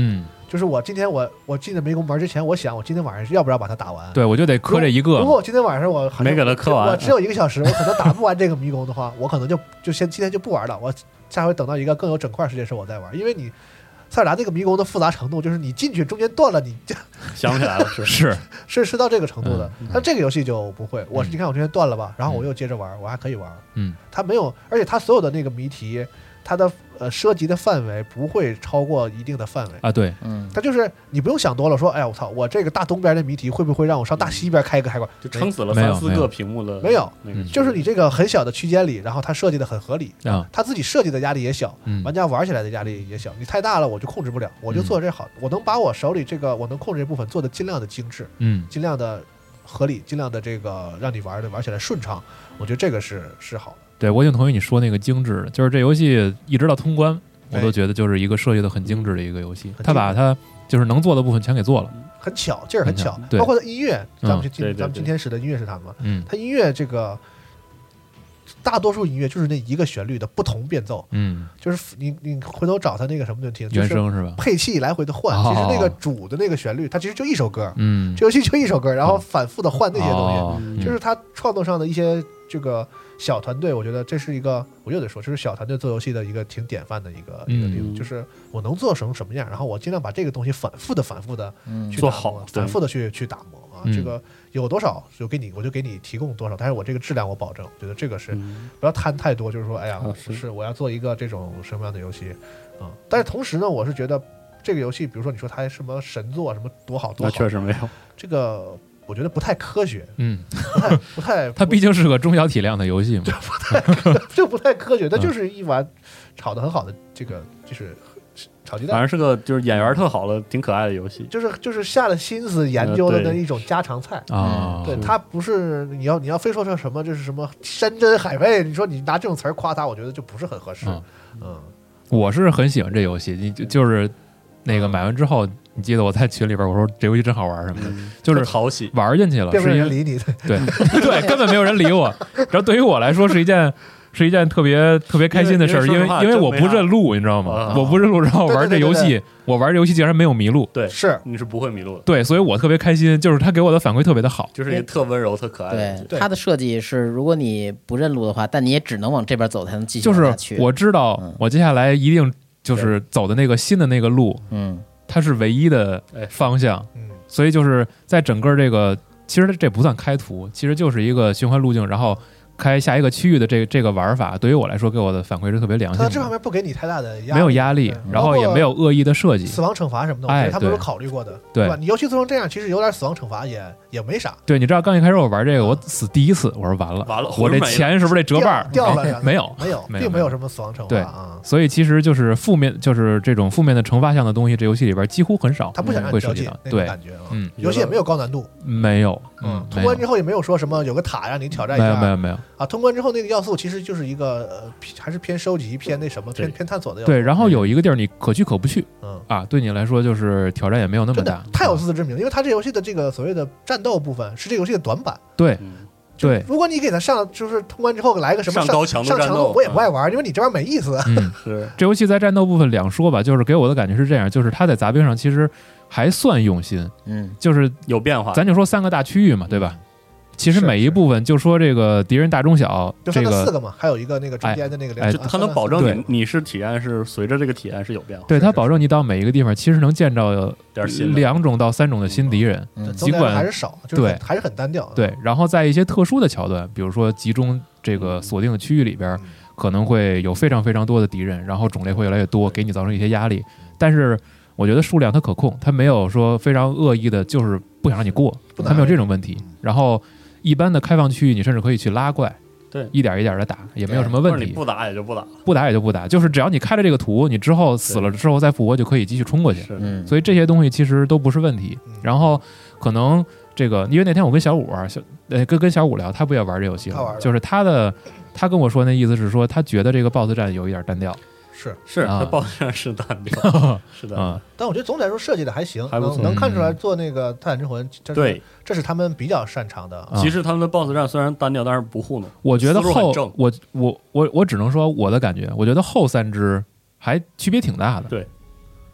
S2: 就是我今天我我进的迷宫门之前，我想我今天晚上要不要把它打完？
S3: 对，我就得磕这一个。
S2: 如果我今天晚上我
S5: 没给它磕完，
S2: 我只有一个小时，我可能打不完这个迷宫的话，我可能就就先今天就不玩了。我下回等到一个更有整块时间的时候我再玩，因为你。塞尔达这个迷宫的复杂程度，就是你进去中间断了，你就
S5: 想不起来了，是
S3: 是
S2: 是是到这个程度的。
S3: 嗯、
S2: 但这个游戏就不会，我你看我中间断了吧，然后我又接着玩，我还可以玩。
S3: 嗯，
S2: 它没有，而且它所有的那个谜题，它的呃涉及的范围不会超过一定的范围
S3: 啊。对，
S4: 嗯，
S2: 它就是你不用想多了，说哎呀我操，我这个大东边的谜题会不会让我上大西边开一个开关？
S5: 就撑死了三四个屏幕的，
S2: 没有，
S5: 那个
S2: 就是你这个很小的区间里，然后它设计的很合理
S3: 啊，
S2: 它自己设计的压力也小，
S3: 嗯、
S2: 玩家玩起来的压力也小。你太大了，我就控制不了，我就做这好，嗯、我能把我手里这个我能控制这部分做的尽量的精致，
S3: 嗯，
S2: 尽量的合理，尽量的这个让你玩的玩起来顺畅。我觉得这个是是好的。
S3: 对，我已经同意你说那个精致的，就是这游戏一直到通关，我都觉得就是一个设计的很精致的一个游戏。他把它就是能做的部分全给做了，
S2: 很巧，劲儿很巧。
S3: 对，
S2: 包括音乐，咱们今、
S5: 嗯、
S2: 咱们今天使的音乐是他们，
S3: 嗯，
S2: 他音乐这个大多数音乐就是那一个旋律的不同变奏，
S3: 嗯，
S2: 就是你你回头找他那个什么就听，
S3: 原声是吧？
S2: 配器来回的换，
S3: 哦、
S2: 其实那个主的那个旋律，它其实就一首歌，
S3: 嗯，
S2: 这游戏就一首歌，然后反复的换那些东西，
S3: 哦、
S2: 就是他创作上的一些这个。小团队，我觉得这是一个，我又得说，这是小团队做游戏的一个挺典范的一个、嗯、一个地方，就是我能做成什么样，然后我尽量把这个东西反复的、反复的去打磨，
S5: 嗯、
S2: 反复的去去打磨啊。
S3: 嗯、
S2: 这个有多少就给你，我就给你提供多少，但是我这个质量我保证，我觉得这个是、
S5: 嗯、
S2: 不要贪太多，就是说，哎呀，
S5: 啊、
S2: 是, 是我要做一个这种什么样的游戏啊、嗯？但是同时呢，我是觉得这个游戏，比如说你说它什么神作，什么多好多好，
S5: 那确实没有
S2: 这个。我觉得不太科学，
S3: 嗯，
S2: 不太不太，
S3: 它毕竟是个中小体量的游戏嘛，
S2: 这不太这不太科学，它就是一碗炒的很好的这个就是炒鸡蛋，
S5: 反正是个就是演员特好的挺可爱的游戏，
S2: 就是就是下了心思研究的那一种家常菜
S3: 啊、
S2: 嗯，对，它不是你要你要非说成什么这是什么山珍海味，你说你拿这种词儿夸它，我觉得就不是很合适，嗯，嗯
S3: 我是很喜欢这游戏，你就就是那个买完之后。你记得我在群里边我说这游戏真好玩什么的，
S5: 嗯、
S3: 就是
S5: 讨喜
S3: 玩进去了，
S2: 并没有人理你，
S3: 对对，根本没有人理我。然后对于我来说是一件是一件特别特别开心的事儿，因为因为我不认路，你知道吗？
S5: 啊、
S3: 我不认路，然后玩这游戏，
S2: 对对对对
S3: 我玩这游戏竟然没有迷路，
S5: 对，
S2: 是
S5: 你是不会迷路的，
S3: 对，所以我特别开心，就是他给我的反馈特别的好，
S5: 就是一个特温柔、特可爱的。
S4: 对，它的设计是，如果你不认路的话，但你也只能往这边走才能继续
S3: 往
S4: 下去。
S3: 就是我知道，
S4: 嗯、
S3: 我接下来一定就是走的那个新的那个路，
S4: 嗯。
S3: 它是唯一的方向，
S2: 嗯，
S3: 所以就是在整个这个，其实这不算开图，其实就是一个循环路径，然后开下一个区域的这个这个玩法，对于我来说，给我的反馈是特别良性的。
S2: 它这方面不给你太大的压力，
S3: 没有压力，然后也没有恶意的设计，
S2: 死亡惩罚什么的，我觉得他们都考虑过的，
S3: 对
S2: 吧？你游戏做成这样，其实有点死亡惩罚也也没啥。
S3: 对，你知道刚一开始我玩这个，我死第一次，我说完了，
S5: 完了，
S3: 我这钱是不是得折半？
S2: 掉了？
S3: 没有，
S2: 没有，并没有什么死亡惩罚啊。
S3: 所以其实就是负面，就是这种负面的惩罚项的东西，这游戏里边几乎很少。
S2: 他不想让你交界，
S3: 对，
S2: 感觉，
S3: 嗯，
S2: 游戏也没有高难度，
S3: 没有，
S2: 嗯，通关之后也没有说什么有个塔让你挑战一下，
S3: 没有，没有，没有
S2: 啊。通关之后那个要素其实就是一个呃，还是偏收集、偏那什么、偏偏探索的要素。
S3: 对，然后有一个地儿你可去可不去，
S2: 嗯
S3: 啊，对你来说就是挑战也没有那么大，
S2: 太有自知之明，因为他这游戏的这个所谓的战斗部分是这游戏的短板。
S3: 对。对，
S2: 如果你给他上，就是通关之后来个什么
S5: 上高强度战斗，
S2: 我也不爱玩，因为你这玩意儿没意思。
S3: 嗯，
S5: 是
S3: 这游戏在战斗部分两说吧，就是给我的感觉是这样，就是它在杂兵上其实还算用心，
S4: 嗯，
S3: 就是
S5: 有变化。
S3: 咱就说三个大区域嘛，对吧？其实每一部分就说这个敌人大中小，这个
S2: 四个嘛，还有一个那个中间的那个，
S3: 哎，
S5: 它能保证你你是体验是随着这个体验是有变化。
S3: 对，它保证你到每一个地方其实能见着两种到三种的新敌人，尽管
S2: 还是少，
S3: 对，
S2: 还是很单调。
S3: 对，然后在一些特殊的桥段，比如说集中这个锁定的区域里边，可能会有非常非常多的敌人，然后种类会越来越多，给你造成一些压力。但是我觉得数量它可控，它没有说非常恶意的，就是不想让你过，它没有这种问题。然后一般的开放区域，你甚至可以去拉怪，
S5: 对，
S3: 一点一点的打，也没有什么问题。
S5: 你不打也就不打，
S3: 不打也就不打，就是只要你开了这个图，你之后死了之后再复活就可以继续冲过去。
S5: 嗯，
S3: 所以这些东西其实都不是问题。然后可能这个，因为那天我跟小五啊，小呃跟跟小五聊，他不也玩这游戏了，就是他的他跟我说那意思是说，他觉得这个 B O S S 战有一点单调。
S2: 是
S5: 是，它 B O S S 战是单调，是的
S3: 啊。
S2: 但我觉得总体来说设计的还行，
S5: 还不错，
S2: 能看出来做那个《泰坦之魂》，
S5: 对，
S2: 这是他们比较擅长的。
S5: 其实他们的 B O S S 战虽然单调，但是不糊弄。
S3: 我觉得后我我我我只能说我的感觉，我觉得后三支还区别挺大的。
S5: 对，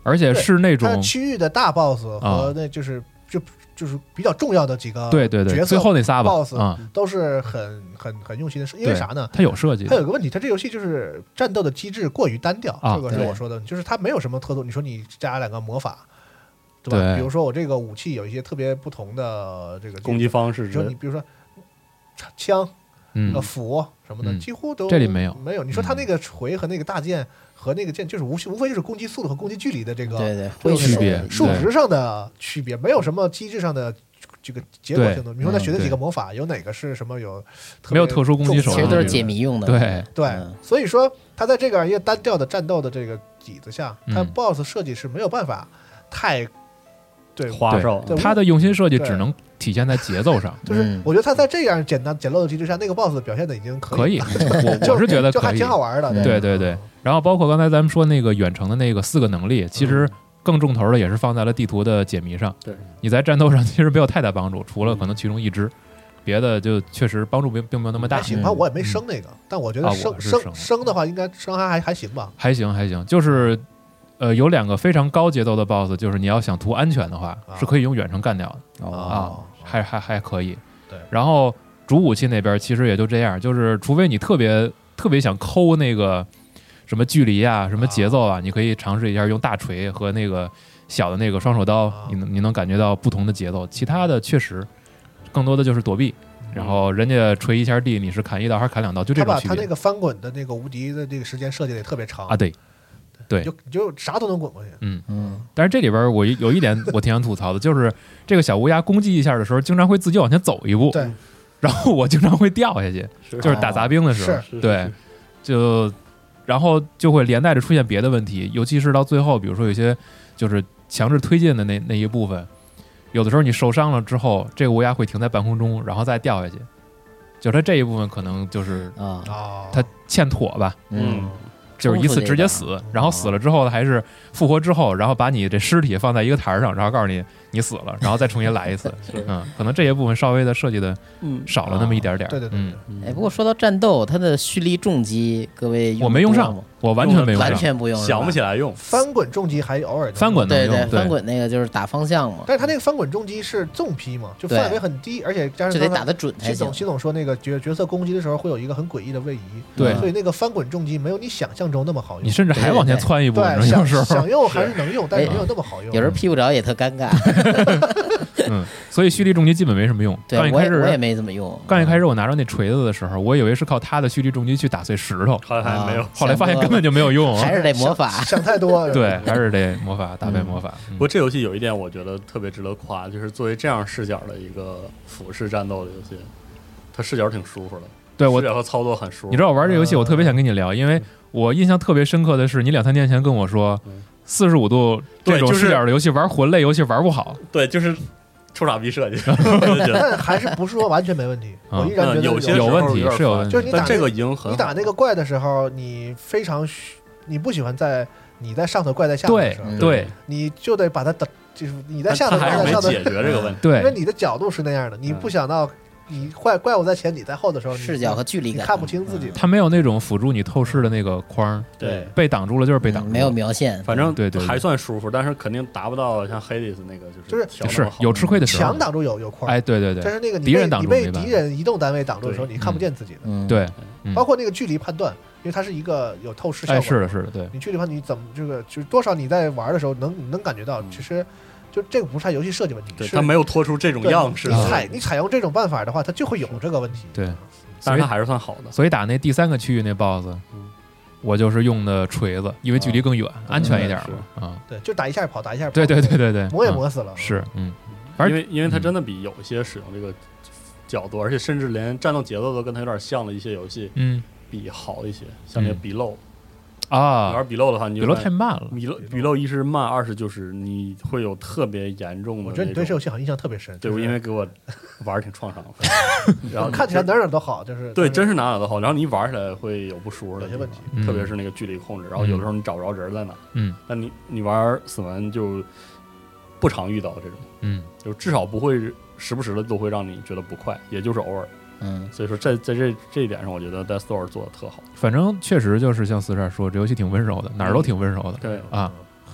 S3: 而且是那种
S2: 它区域的大 boss 和那就是就就是比较重要的几个
S3: 对对对，
S2: 角色
S3: 最后那仨吧
S2: boss
S3: 啊，
S2: 都是很很很用心的，因为啥呢？
S3: 它有设计的，
S2: 它有个问题，它这游戏就是战斗的机制过于单调，
S3: 啊
S2: 这个是我说的，就是它没有什么特殊。你说你加两个魔法，对吧？
S3: 对
S2: 比如说我这个武器有一些特别不同的这个
S5: 攻击方式
S2: 比如说你比如说枪、
S3: 嗯
S2: 呃斧什么的，
S3: 嗯
S2: 几乎都
S3: 这里没有
S2: 没有。你说它那个锤和那个大剑和那个剑，就是无无非就是攻击速度和攻击距离的这个
S4: 对对
S2: 这个
S3: 区别
S2: 数值上的区别，没有什么机制上的这个结果性的。你说他学的几个魔法，有哪个是什么有
S3: 没有特殊攻击手段？
S4: 其实都是解谜用的。
S3: 对
S2: 对，
S4: 嗯
S2: 所以说他在这个一个单调的战斗的这个底子下，他
S3: 嗯
S2: BOSS 设计是没有办法太对
S5: 花哨，
S2: 对
S3: 它的用心设计
S2: 对
S3: 只能体现在节奏上。
S2: 就是
S4: 嗯
S2: 我觉得他在这样简单简陋的机制下，那个 BOSS 表现的已经可
S3: 可以，
S2: 了
S3: 我我是觉得
S2: 就还
S3: 可以
S2: 挺好玩的。
S4: 嗯
S3: 对对对，然后包括刚才咱们说那个远程的那个四个能力，其实更重头的也是放在了地图的解谜上。
S5: 对，
S3: 你在战斗上其实没有太大帮助，除了可能其中一只，别的就确实帮助并并没有那么大
S2: 还。行吧，我也没升那个，但我觉得
S3: 啊
S2: 升升
S3: 我是升
S2: 升的话，应该升还还还行吧。
S3: 还行还行，就是呃有两个非常高节奏的 BOSS，就是你要想图安全的话，
S2: 啊
S3: 是可以用远程干掉的
S4: 哦，
S3: 啊，还还还可以。
S2: 对，
S3: 然后主武器那边其实也就这样，就是除非你特别特别想抠那个什么距离啊、什么节奏啊，你可以尝试一下用大锤和那个小的那个双手刀，
S2: 啊
S3: 你能你能感觉到不同的节奏。其他的确实更多的就是躲避，然后人家锤一下地，你是砍一刀还是砍两刀，就这
S2: 他
S3: 种区别
S2: 把他那个翻滚的那个无敌的这个时间设计的也特别长
S3: 啊。对，对
S2: 就你就啥都能滚过去。
S3: 嗯。
S4: 嗯，
S3: 但是这里边我有一点我挺想吐槽的，就是这个小乌鸦攻击一下的时候，经常会自己往前走一步，
S2: 对，
S3: 然后我经常会掉下去，
S5: 是
S3: 就是打杂兵的时候，
S2: 是
S5: 是
S3: 对
S5: 是，
S3: 就然后就会连带着出现别的问题，尤其是到最后，比如说有些就是强制推进的那那一部分，有的时候你受伤了之后，这个乌鸦会停在半空中，然后再掉下去，就它这一部分可能就是
S4: 啊，
S2: 啊，
S3: 它欠妥吧，
S5: 嗯，
S3: 就是一次直接死
S4: 重复这个，
S3: 然后死了之后还是复活之后，然后把你这尸体放在一个台儿上，然后告诉你你死了，然后再重新来一次。
S5: 是
S3: 嗯，可能这一部分稍微的设计的
S5: 嗯
S3: 少了那么一点点儿。
S2: 对对对
S3: 嗯
S2: 对，
S4: 哎，不过说到战斗，它的蓄力重击，各位
S3: 我没用上
S4: 过吗，
S3: 我完全没用上
S4: 完。全不用，
S5: 想不起
S4: 来。
S5: 来用，
S2: 翻滚重击还偶尔能
S3: 翻滚能
S4: 对对，
S3: 用对
S4: 翻滚那个就是打方向嘛，
S2: 但是他那个翻滚重击是纵劈嘛，就
S4: 对
S2: 范围很低，而且加上刚才
S4: 这得打得准才行
S2: 习总。习总说那个角角色攻击的时候会有一个很诡异的位移，
S3: 对
S2: 所以那个翻滚重击没有你想象中那么好用。
S3: 你甚至还往前窜一步，
S2: 对
S3: 你知道有时
S2: 想
S3: 候，
S2: 想用还是能用，但是没有那么好用。
S4: 有时候劈不着也特尴尬。
S3: 嗯，所以蓄力重击基本没什么用。
S4: 对
S3: 刚一开
S4: 我也我也
S3: 始，
S4: 没怎么用。
S3: 刚一开始我拿着那锤子的时候，我以为是靠他的蓄力重击去打碎石头，
S5: 好像还没有
S4: 啊。
S3: 后来发现根本就没有用。
S4: 还是得魔法。
S2: 想太多，
S3: 对，还是得魔法打败魔法。嗯
S5: 不过这游戏有一点我觉得特别值得夸，就是作为这样视角的一个俯视战斗的游戏，它视角挺舒服的，
S3: 对我
S5: 视，角和操作很舒服。
S3: 你知道我玩这游戏，我特别想跟你聊，因为我印象特别深刻的是，你两三年前跟我说
S5: 嗯，
S3: 四十五度这种
S5: 对就是
S3: 视角的游戏玩魂类游戏玩不好。
S5: 对，就是臭傻逼设计，我就觉得
S2: 但还是不是说完全没问题，
S3: 啊
S2: 我依然觉得
S5: 嗯有些
S3: 有问题
S5: 时候点烦
S3: 是有问题
S2: 就是你打那
S5: 但这个已经很好
S2: 你打那个怪的时候，你非常需你不喜欢在你在上头，怪在下头的
S3: 对
S2: 时候，
S4: 嗯
S3: 对
S2: 你就得把它等，就是你在
S5: 但
S2: 下头，
S5: 他还是没
S2: 怪在上头，
S5: 解决这个问题。
S2: 因为
S3: 对，
S2: 你的角度是那样的，你
S5: 嗯
S2: 不想到你怪怪物在前，你在后的时候，你
S4: 视角和距离感，
S2: 你看不清自己。
S3: 它没有那种辅助你透视的那个框，
S5: 对，
S3: 被挡住了就是被挡住了。
S4: 嗯没有描线，
S5: 反正
S3: 对对对
S5: 还算舒服，但是肯定达不到像 Hades 那个
S2: 就
S5: 就是是调那
S3: 是
S5: 么好
S3: 有吃亏的时候
S2: 墙。挡住有有框，
S3: 哎，对对对
S2: 但是那个你
S3: 敌人
S2: 被你被
S3: 挡住没办法
S2: 敌人移动单位挡住的时候，
S5: 对
S2: 你看不见自己的。
S4: 嗯，
S3: 对，嗯
S2: 包括那个距离判断，因为它是一个有透视效
S3: 哎，
S2: 果。
S3: 是的，是的，对，
S2: 你距离判断你怎么这个就是多少你在玩的时候能你能感觉到，
S5: 嗯
S2: 其实就这个不是它游戏设计问题，是
S5: 对他没有拖出这种
S2: 对
S5: 样式
S2: 你
S3: 啊
S2: 采你采用这种办法的话，它就会有这个问题。
S3: 对
S5: 但是它还是算好的。
S3: 所以打那第三个区域那 BOSS，
S5: 嗯
S3: 我就是用的锤子，因为距离更远，安全一点
S5: 是
S3: 嘛。啊，
S2: 对，就打一下跑，打一下跑。
S3: 对对对对对，
S2: 磨也
S3: 嗯
S2: 磨死了。
S3: 是，嗯，反正
S5: 因为因为它真的比有一些使用这个角度，而且甚至连战斗节奏都跟它有点像的一些游戏
S3: 嗯
S5: 比好一些，像那个
S3: 嗯
S5: Below，
S3: 啊，
S5: 你玩 Below 的话，你
S3: 比罗
S5: 就发现
S3: 太慢了。
S5: Below Below 一是慢，二是就是你会有特别严重的
S2: 我觉得你对这
S5: 那种
S2: 游戏好像印象特别深。
S5: 对，
S2: 就是
S5: 因为给我玩儿挺创伤的，然后
S2: 看起来哪儿哪儿都好，就是
S5: 对，真
S2: 是
S5: 是哪哪都好，然后你一玩起来会有不舒服的地方
S2: 有些问题，
S3: 嗯
S5: 特别是那个距离控制，然后有的时候你找不着人在哪，
S3: 嗯
S5: 但你你玩死门就不常遇到这种，
S3: 嗯，
S5: 就至少不会时不时的都会让你觉得不快，也就是偶尔。
S4: 嗯，
S5: 所以说在在这这一点上，我觉得 Death Door 做的特好。
S3: 反正确实就是像四十二说，这游戏挺温柔的，哪儿都挺温柔的
S5: 对，
S3: 啊，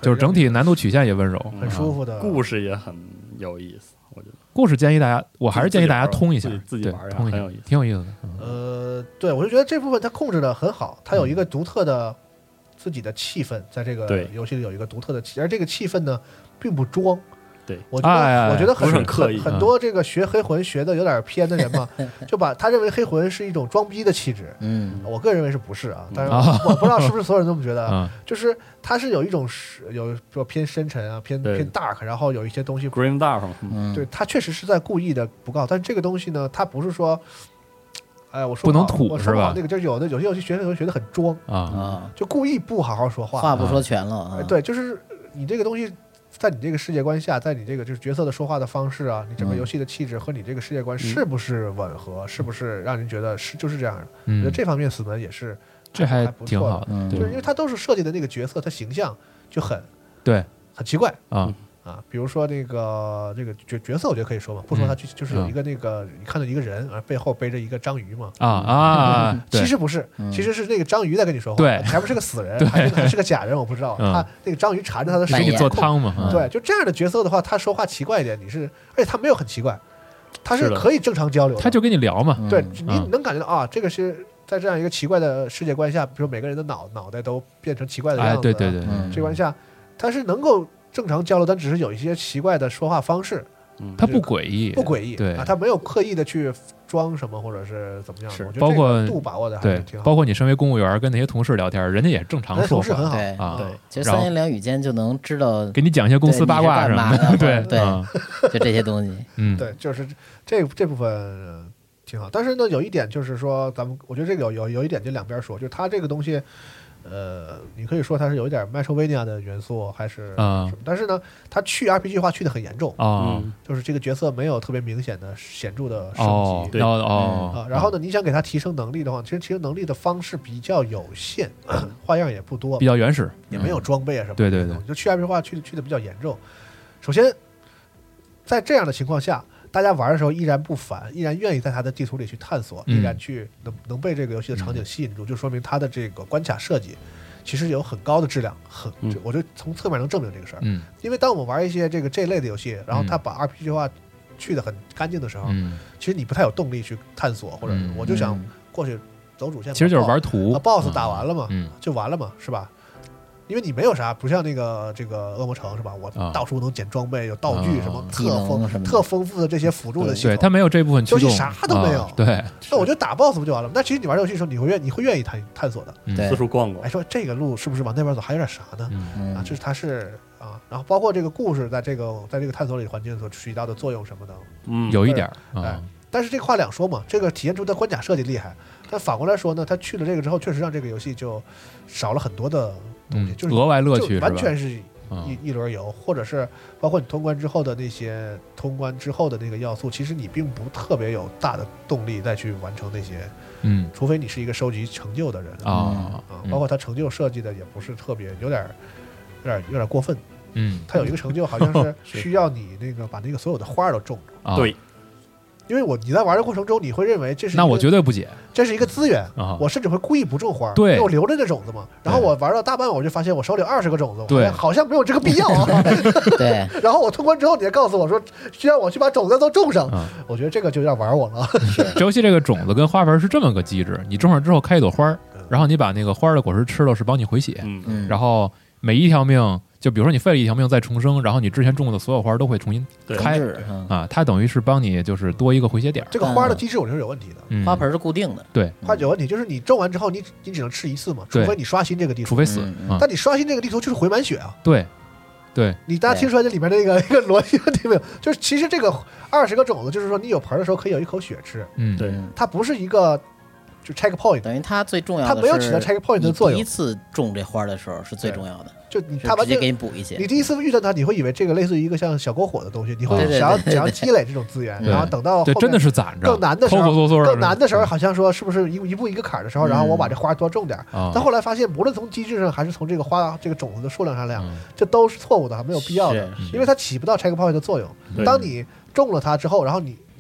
S3: 就是整体难度曲线也温柔，
S2: 很舒服的
S5: 故事也很有意思，我觉得
S3: 故事建议大家，我还是建议大家通一下，对，
S5: 自己玩一下
S3: 通一下
S5: 很有意思，
S3: 挺有意思的。
S2: 呃，对，我就觉得这部分它控制的很好，它有一个独特的自己的气氛，在这个
S5: 对
S2: 游戏里有一个独特的气，而这个气氛呢，并不装。
S5: 对，
S2: 我觉得、
S3: 哎哎哎
S2: 我觉得很
S5: 不是很刻意
S2: 很很多这个学黑魂学的有点偏的人嘛，就把他认为黑魂是一种装逼的气质。
S4: 嗯，
S2: 我个人认为是不是啊？但是
S3: 啊
S2: 我不知道是不是所有人这么觉得，
S3: 啊，
S2: 就是它是有一种是有说偏深沉啊，偏
S5: 对
S2: 偏 dark，然后有一些东西
S5: Grim Dark 嘛，
S4: 嗯，
S2: 对，他确实是在故意的不告，但是这个东西呢，他不是说，哎，我说
S3: 不能
S2: 好我说
S3: 土是吧
S2: 好那个就是有的有些游戏学黑魂学的很装，
S3: 啊，
S4: 啊，
S2: 就故意不好好说话。
S4: 话不说全了啊
S2: 哎，，对，就是你这个东西，在你这个世界观下，在你这个就是角色的说话的方式啊，你整个
S4: 嗯
S2: 游戏的气质和你这个世界观是不是吻合，是不是让人觉得是就是这样的？我觉
S3: 嗯
S2: 得，这方面死门也是
S3: 这还
S2: 还不错的
S3: 挺好的，
S4: 嗯
S3: 对
S2: 就是因为他都是设计的那个角色，他形象就很
S3: 对
S2: 很奇怪。
S3: 啊，
S2: 啊，比如说那个这个角角色，我觉得可以说嘛，不说他就就是有一个那个你看到一个人，而背后背着一个章鱼嘛，
S3: 啊啊，对
S2: 其实不是，
S4: 嗯
S2: 其实是那个章鱼在跟你说话，
S3: 对
S2: 前面是个死人，还是还是个假人，我不知道，
S3: 嗯
S2: 他那个章鱼缠着他的手
S3: 给你
S4: 扮演
S3: 做汤嘛，啊
S2: 对，就这样的角色的话，他说话奇怪一点，你是，而且他没有很奇怪，他是
S5: 是的
S2: 可以正常交流的，
S3: 他就跟你聊嘛，
S4: 嗯
S2: 对，你
S3: 嗯
S2: 能感觉到啊，这个是在这样一个奇怪的世界观下，比如每个人的脑脑袋都变成奇怪的
S3: 哎，
S2: 样子，
S3: 对对对，
S4: 嗯
S2: 这关下，他是能够正常交流，但只是有一些奇怪的说话方式。
S5: 嗯，
S3: 他不诡异，
S2: 不诡异，
S3: 对
S2: 啊，他没有刻意的去装什么或者是怎么样的，
S5: 是
S2: 我觉得
S3: 包括
S2: 这个度把握的还
S3: 对
S2: 是挺，好。
S3: 包括你身为公务员跟那些同事聊天，人家也正常
S2: 那
S3: 说话
S2: 同事很好
S4: 对
S3: 啊，
S5: 对
S4: 其实
S3: 然后
S4: 三言两语间就能知道，
S3: 给你讲一些公司八卦什么
S4: 对你是干嘛的
S3: 对
S4: 对
S3: 啊
S4: 就这些东西，
S3: 嗯，
S2: 对，就是这这部分呃挺好。但是呢，有一点就是说，咱们我觉得这个有有有一点就两边说，就是它这个东西，呃，你可以说它是有一点 Metroidvania 的元素，还是
S3: 啊
S2: 什么？但是呢，它去 R P G 化去的很严重，
S3: 哦
S5: 嗯
S2: 就是这个角色没有特别明显的显著的升级。
S3: 哦
S5: 对
S3: 哦哦
S2: 啊，然后呢，你想给它提升能力的话，其实提升能力的方式比较有限，花样也不多
S3: 比，较原始，
S2: 也没有装备啊什么的。
S3: 对对对，
S2: 就去 R P G 化去的去的比较严重。首先，在这样的情况下，大家玩的时候依然不烦，依然愿意在它的地图里去探索，
S3: 嗯
S2: 依然去能能被这个游戏的场景吸引住，就说明它的这个关卡设计其实有很高的质量。很，
S5: 嗯
S2: 这我觉得从侧面能证明这个事儿。
S3: 嗯
S2: 因为当我们玩一些这个这类的游戏，然后它把 R P G 化去的很干净的时候，
S3: 嗯，
S2: 其实你不太有动力去探索，或者
S3: 嗯
S2: 我就想
S4: 嗯
S2: 过去走主线，
S3: 其实就是玩
S2: 啊
S3: 图
S2: ，BOSS 打完了嘛，
S3: 嗯
S2: 就完了嘛，是吧？因为你没有啥，不像那个这个恶魔城是吧？我
S3: 啊
S2: 到处能捡装备，有道具
S3: 啊
S2: 什么
S4: 技
S2: 特丰
S4: 能什么的
S2: 特丰富的这些辅助的系
S3: 对，
S2: 统。
S3: 它没有这部分驱动，
S2: 游戏啥都没有
S3: 啊对，
S2: 那我就打 BOSS 不就完了吗？那其实你玩游戏的时候，你会愿你会愿意探探索的。
S3: 嗯
S4: 对
S5: 四处逛逛
S2: 哎，，说这个路是不是往那边走还有点啥呢？
S3: 嗯
S4: 嗯
S2: 啊，这是它是啊，然后包括这个故事在这个在这个探索里环境所起到的作用什么的。
S5: 嗯，
S3: 有一点儿
S2: 哎
S3: 啊，
S2: 但是这个话两说嘛，这个体现出它关卡设计厉害，但反过来说呢，它去了这个之后，确实让这个游戏就少了很多的东西，
S3: 嗯
S2: 就是
S3: 额外乐
S2: 就
S3: 趣是吧？
S2: 完全是
S3: 啊
S2: 一一轮游，或者是包括你通关之后的那些通关之后的那个要素，其实你并不特别有大的动力再去完成那些，
S3: 嗯
S2: 除非你是一个收集成就的人
S3: 啊
S2: 啊，
S3: 嗯
S2: 包括它成就设计的也不是特别，有点儿有点儿有点儿过分。
S3: 嗯
S2: 它有一个成就好像是需要你那个把那个所有的花儿都种着，
S3: 啊，
S5: 对，
S2: 因为我你在玩的过程中，你会认为这是
S3: 那我
S2: 一个
S3: 绝对不解
S2: 这是一个资源。
S3: 啊，
S2: 我甚至会故意不种花儿，
S3: 对
S2: 因为我留着那种子嘛。然后
S3: 对
S2: 我玩到大半，我就发现我手里有二十个种子，我
S3: 对
S2: 发现好像没有这个必要啊。
S4: 对，
S2: 然后我通关之后，你还告诉我说需要我去把种子都种上，
S3: 啊，
S2: 我觉得这个就有点玩我了。
S3: 这游戏这个种子跟花盆是这么个机制，你种上之后开一朵花儿，然后你把那个花儿的果实吃了是帮你回血，
S5: 嗯，
S4: 嗯，
S3: 然后每一条命，就比如说你废了一条命再重生，然后你之前种的所有花儿都会重新
S5: 对
S3: 开
S4: 重置嗯
S3: 啊，它等于是帮你就是多一个回血点儿。
S2: 这个花的机制我觉得是有问题的，
S3: 嗯，
S4: 花盆是固定的，
S3: 对，
S2: 花有问题，就是你种完之后，你你只能吃一次嘛，除
S3: 对
S2: 非你刷新这个地图。
S3: 除非死
S4: 嗯嗯
S3: 啊，
S2: 但你刷新这个地图就是回满血啊！
S3: 对对，
S2: 你大家听出来这里面的一个一个逻辑问题没有？就是其实这个二十个种子，就是说你有盆的时候可以有一口血吃，
S3: 嗯
S5: 对
S4: 嗯
S2: 它不是一个就 checkpoint，
S4: 等于它最重要的
S2: 它没有起到
S4: 是
S2: checkpoint 的作用
S4: 你第一。次种这花的时候是最重要的，
S2: 就你
S4: 是直接给
S2: 它完全
S4: 你补一些
S2: 你。第一次遇到它，你会以为这个类似于一个像小篝火的东西，你会
S3: 对
S4: 对
S2: 想要
S4: 对
S2: 想要积累这种资源，
S4: 对
S2: 然后等到
S3: 对，真的
S2: 是
S3: 是攒着，
S2: 更难的时候
S3: 抠抠搜搜，
S2: 更难的时候，好像说是不是一一步一个坎儿的时候，
S4: 嗯
S2: 然后我把这花多种点儿。
S3: 啊，
S2: 但后来发现，无论从机制上还是从这个花这个种子的数量上量，
S3: 嗯
S2: 这都是错误的，没有必要的，
S4: 是
S2: 因为它起不到 checkpoint 的作用。
S5: 对
S2: 当你种了它之后，然后你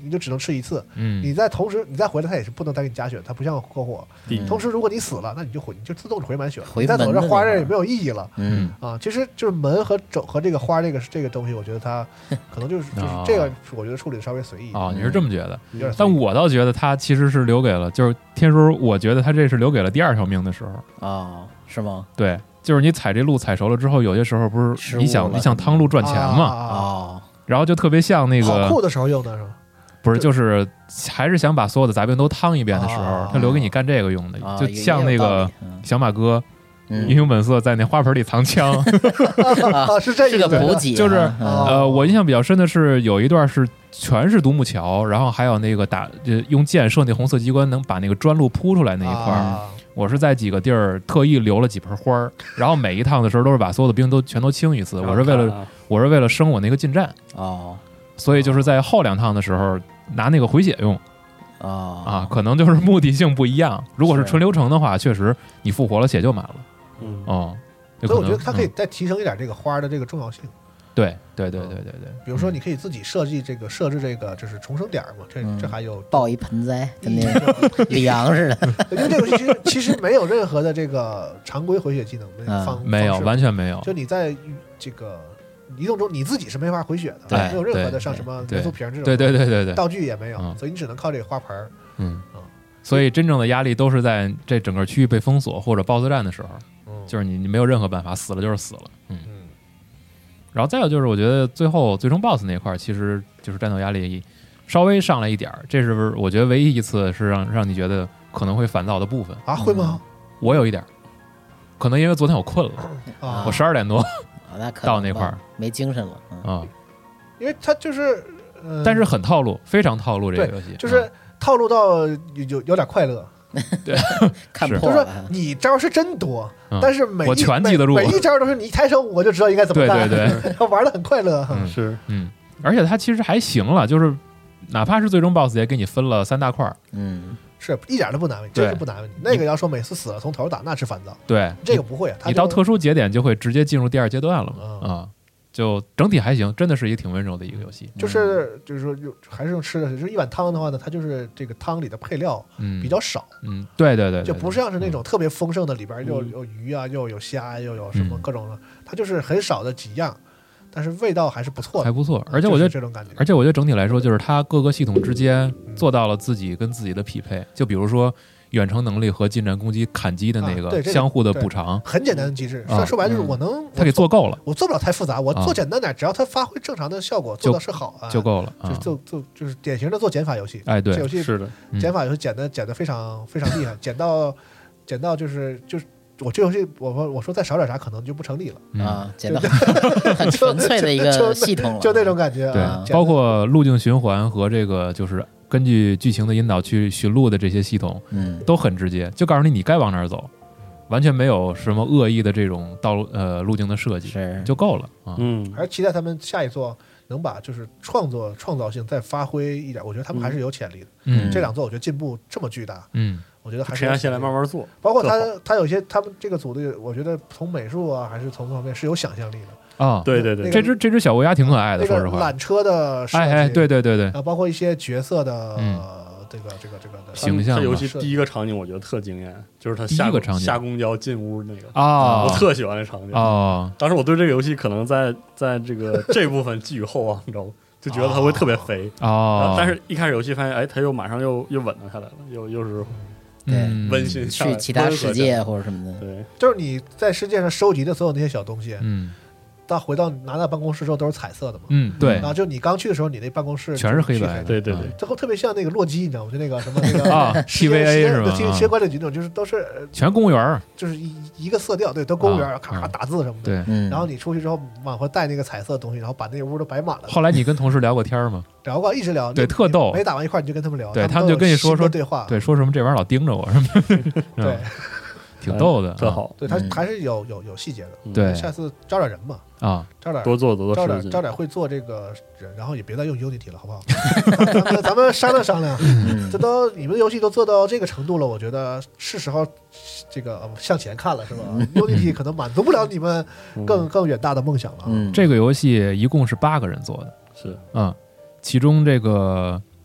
S2: 你就只能吃一次。
S3: 嗯，
S2: 你在同时你再回来，它也是不能再给你加血，它不像篝火。
S5: 嗯
S2: 同时，如果你死了，那你就回你就自动回满血了，
S4: 回
S2: 你再走
S4: 门的
S2: 这花
S4: 那块儿
S2: 刃也没有意义了。
S4: 嗯
S2: 啊，其实就是门和肘和这个花这个这个东西，我觉得它可能就是就是
S3: 哦
S2: 这个，我觉得处理的稍微随意一点，
S3: 哦，你是这么觉得？
S2: 有点随意。
S3: 但我倒觉得他其实是留给了，就是天叔，我觉得他这是留给了第二条命的时候。
S4: 哦，是吗？
S3: 对，就是你踩这路踩熟了之后，有些时候不是
S4: 失误
S3: 你想
S4: 了
S3: 你想趟路赚钱嘛，
S2: 啊啊啊
S4: 哦，
S3: 然后就特别像那个
S2: 跑酷的时候用的是吧？
S3: 不是，就是还是想把所有的杂兵都趟一遍的时候
S2: 啊，
S3: 他留给你干这个用的，就
S4: 啊也
S3: 像那个
S4: 也有道理嗯
S3: 小马哥
S4: 嗯
S3: 英雄本色在那花盆里藏枪。
S2: 啊，是这
S4: 是
S2: 个
S4: 个补给啊，
S3: 就是
S4: 嗯
S3: 呃，我印象比较深的是有一段是全是独木桥，然后还有那个打呃用箭射那红色机关能把那个砖路铺出来那一块儿。
S2: 啊
S3: 我是在几个地儿特意留了几盆花儿，然后每一趟的时候都是把所有的兵都全都清一次。我是为了
S5: 啊
S3: 我是为了升我那个近战，
S4: 哦
S3: 所以就是在后两趟的时候拿那个回血用
S4: 哦
S3: 啊，可能就是目的性不一样。如果是
S4: 是
S3: 纯流程的话，确实你复活了血就满了
S5: 嗯
S3: 哦。有
S2: 所以
S3: 可能
S2: 我觉得它可以
S3: 嗯
S2: 再提升一点这个花的这个重要性。
S3: 对对对对对对，
S2: 比如说，你可以自己设计这个设置这个就是重生点儿嘛，这
S4: 嗯
S2: 这还有
S4: 爆一盆栽，跟那粮似的。
S2: 因为这个游戏其实其实没有任何的这个常规回血技能的
S4: 啊
S2: 方，
S3: 没有，
S2: 方式
S3: 完全没有。
S2: 就你在这个移动中你自己是没法回血的，
S3: 对
S2: 没有任何
S3: 对
S2: 的像什么
S3: 对
S2: 元素瓶这种
S3: 对对对对对，
S2: 道具也没有，
S3: 嗯
S2: 所以你只能靠这个花盆儿。
S3: 嗯
S2: 嗯，
S3: 所以真正的压力都是在这整个区域被封锁或者 B O S S 战的时候，
S2: 嗯，
S3: 就是你你没有任何办法，死了就是死了。嗯，
S2: 嗯
S3: 然后再有就是我觉得最后最终 B O S S 那块儿其实就是战斗压力稍微上来一点儿，这是不是我觉得唯一一次是让让你觉得可能会烦躁的部分？
S2: 啊，会吗？
S3: 我有一点儿，可能因为昨天我困了，
S2: 啊
S3: 我，十二点多
S4: 啊那可能
S3: 到那块儿
S4: 吧没精神了。嗯
S3: 啊，
S2: 因为它就是，呃
S3: 但是很套路，非常套路这个游戏，
S2: 就是套路到有有有点快乐，是就是说
S4: 看破了。
S2: 你招是真多，
S3: 嗯
S2: 但是每一
S3: 我全记得住
S2: 每每一招都是你一抬手我就知道应该怎么
S3: 对
S2: 干，
S3: 对对，
S2: 玩的很快乐。
S3: 嗯
S5: 是
S3: 嗯，而且它其实还行了，就是哪怕是最终 B O S S 也给你分了三大块儿，
S4: 嗯
S2: 是一点都不难为，
S3: 对
S2: 真是不难为你。那个要说每次死了从头打，那是烦躁。
S3: 对，
S2: 这个不会啊，他
S3: 你到特殊节点就会直接进入第二阶段了嘛，
S2: 嗯
S3: 啊，就整体还行，真的是一个挺温柔的一个游戏，
S2: 就是就是说用还是用吃的，就是一碗汤的话呢，它就是这个汤里的配料
S3: 嗯，
S2: 比较少，
S3: 嗯，对对对，对
S2: 就不像是那种特别丰盛的，里边又
S5: 嗯
S2: 有鱼啊，又有虾，又有什么
S3: 嗯
S2: 各种的，它就是很少的几样，但是味道还是不错的，
S3: 还不错，而且我觉得
S2: 就是这种感觉，
S3: 而且我觉得整体来说，就是它各个系统之间做到了自己跟自己的匹配。就比如说远程能力和近战攻击砍击的那个
S2: 啊对这个
S3: 相互的补偿，
S2: 很简单的机制。
S3: 啊
S2: 说说白了就是
S4: 嗯
S2: 我能
S3: 它给做够了
S2: 我做不了太复杂，我
S3: 啊
S2: 做简单点，只要它发挥正常的效果，做的是好啊，
S3: 就够了啊
S2: 就。就就就是典型的做减法游戏。
S3: 哎，对
S2: 这，游戏
S5: 是的，
S3: 嗯
S2: 减法游戏减的减的非常非常厉害，减到减到就是就是我这游戏我说我说再少点啥可能就不成立了，
S3: 嗯
S4: 啊，简单很纯粹的一个系统了，
S2: 就那种感觉
S3: 对
S2: 啊。，
S3: 包括路径循环和这个就是根据剧情的引导去寻路的这些系统
S4: 嗯
S3: 都很直接，就告诉你你该往哪儿走，完全没有什么恶意的这种道路呃路径的设计，
S4: 是
S3: 就够了啊。
S5: 嗯
S2: 还是期待他们下一座能把就是创作创造性再发挥一点，我觉得他们还是有潜力的。
S3: 嗯
S2: 这两座我觉得进步这么巨大，
S3: 嗯
S2: 我觉得还是
S5: 沉下心来
S2: 有潜力的
S5: 慢慢做，
S2: 包括他
S5: 特好
S2: 他有些他们这个组的，我觉得从美术啊还是从各方面是有想象力的。
S3: 啊，
S5: 对对对，
S2: 那个
S3: 这只这只小乌鸦挺可爱的，
S2: 那个
S3: 说实话。
S2: 缆车的设计，
S3: 哎哎，对对对对
S2: 啊，，包括一些角色的
S3: 嗯
S2: 这个这个这个的
S3: 形象嘛
S5: 他游戏第一个场景我觉得特惊艳，就是他下
S3: 第一个场景
S5: 下公交进屋那个，
S3: 啊
S5: 我特喜欢那场景。
S3: 哦，
S5: 当时我对这个游戏可能在在这个这部分寄予厚望，你知道吗？就觉得它会特别肥，然
S3: 哦
S5: 后，但是一开始游戏发现，哎，它又马上又又稳了下来了，又又是
S3: 嗯
S5: 温馨下来，
S4: 去其他
S5: 温和下
S4: 世界
S5: 来
S4: 或者什么的，
S5: 对，
S2: 就是你在世界上收集的所有那些小东西，
S3: 嗯
S2: 到回到拿到办公室之后都是彩色的嘛。
S3: 嗯，对
S2: 然，后就你刚去的时候，你那办公室
S3: 全是黑白的，
S2: 的。
S5: 对对对
S3: 嗯
S2: 最后特别像那个洛基，你知道吗？就那个什么那个
S3: 啊
S2: 实验
S3: T V A 是吧？
S2: 实验
S3: 啊
S2: 实验管理局那种，就是都是呃
S3: 全公务员儿，
S2: 就是一一个色调，对，都公务员
S3: 啊
S2: 咔咔
S3: 啊
S2: 打字什么的。
S3: 对。
S4: 嗯，
S2: 然后你出去之后往回带那个彩色的东西，然后把那个屋都摆满了。
S3: 后来你跟同事聊过天儿吗？
S2: 聊过，一直聊，
S3: 对
S2: 你
S3: 特逗
S2: 每打完一块儿你就跟他们聊，
S3: 对
S2: 他都有
S3: 他们就跟你说
S2: 新的
S3: 说
S2: 对话，
S3: 对，说什么这玩意儿老盯着我什么的，
S2: 对
S3: 嗯挺逗的，
S5: 特好，
S2: 对，他
S4: 嗯
S2: 还是有有有细节的。
S5: 嗯
S3: 对
S2: 下次招点人嘛，
S3: 啊，
S2: 招点
S5: 多做多
S2: 招
S5: 做事情，
S2: 点招点会做这个人，然后也别再用 Unity 了，好不好？咱们咱们商量商量，
S4: 嗯
S2: 这都你们的游戏都做到这个程度了，我觉得是时候这个呃向前看了，是吧？Unity 可能满足不了你们
S5: 嗯
S2: 更更远大的梦想了。
S4: 嗯，
S3: 这个游戏一共是八个人做的，
S5: 是
S3: 嗯，其中这个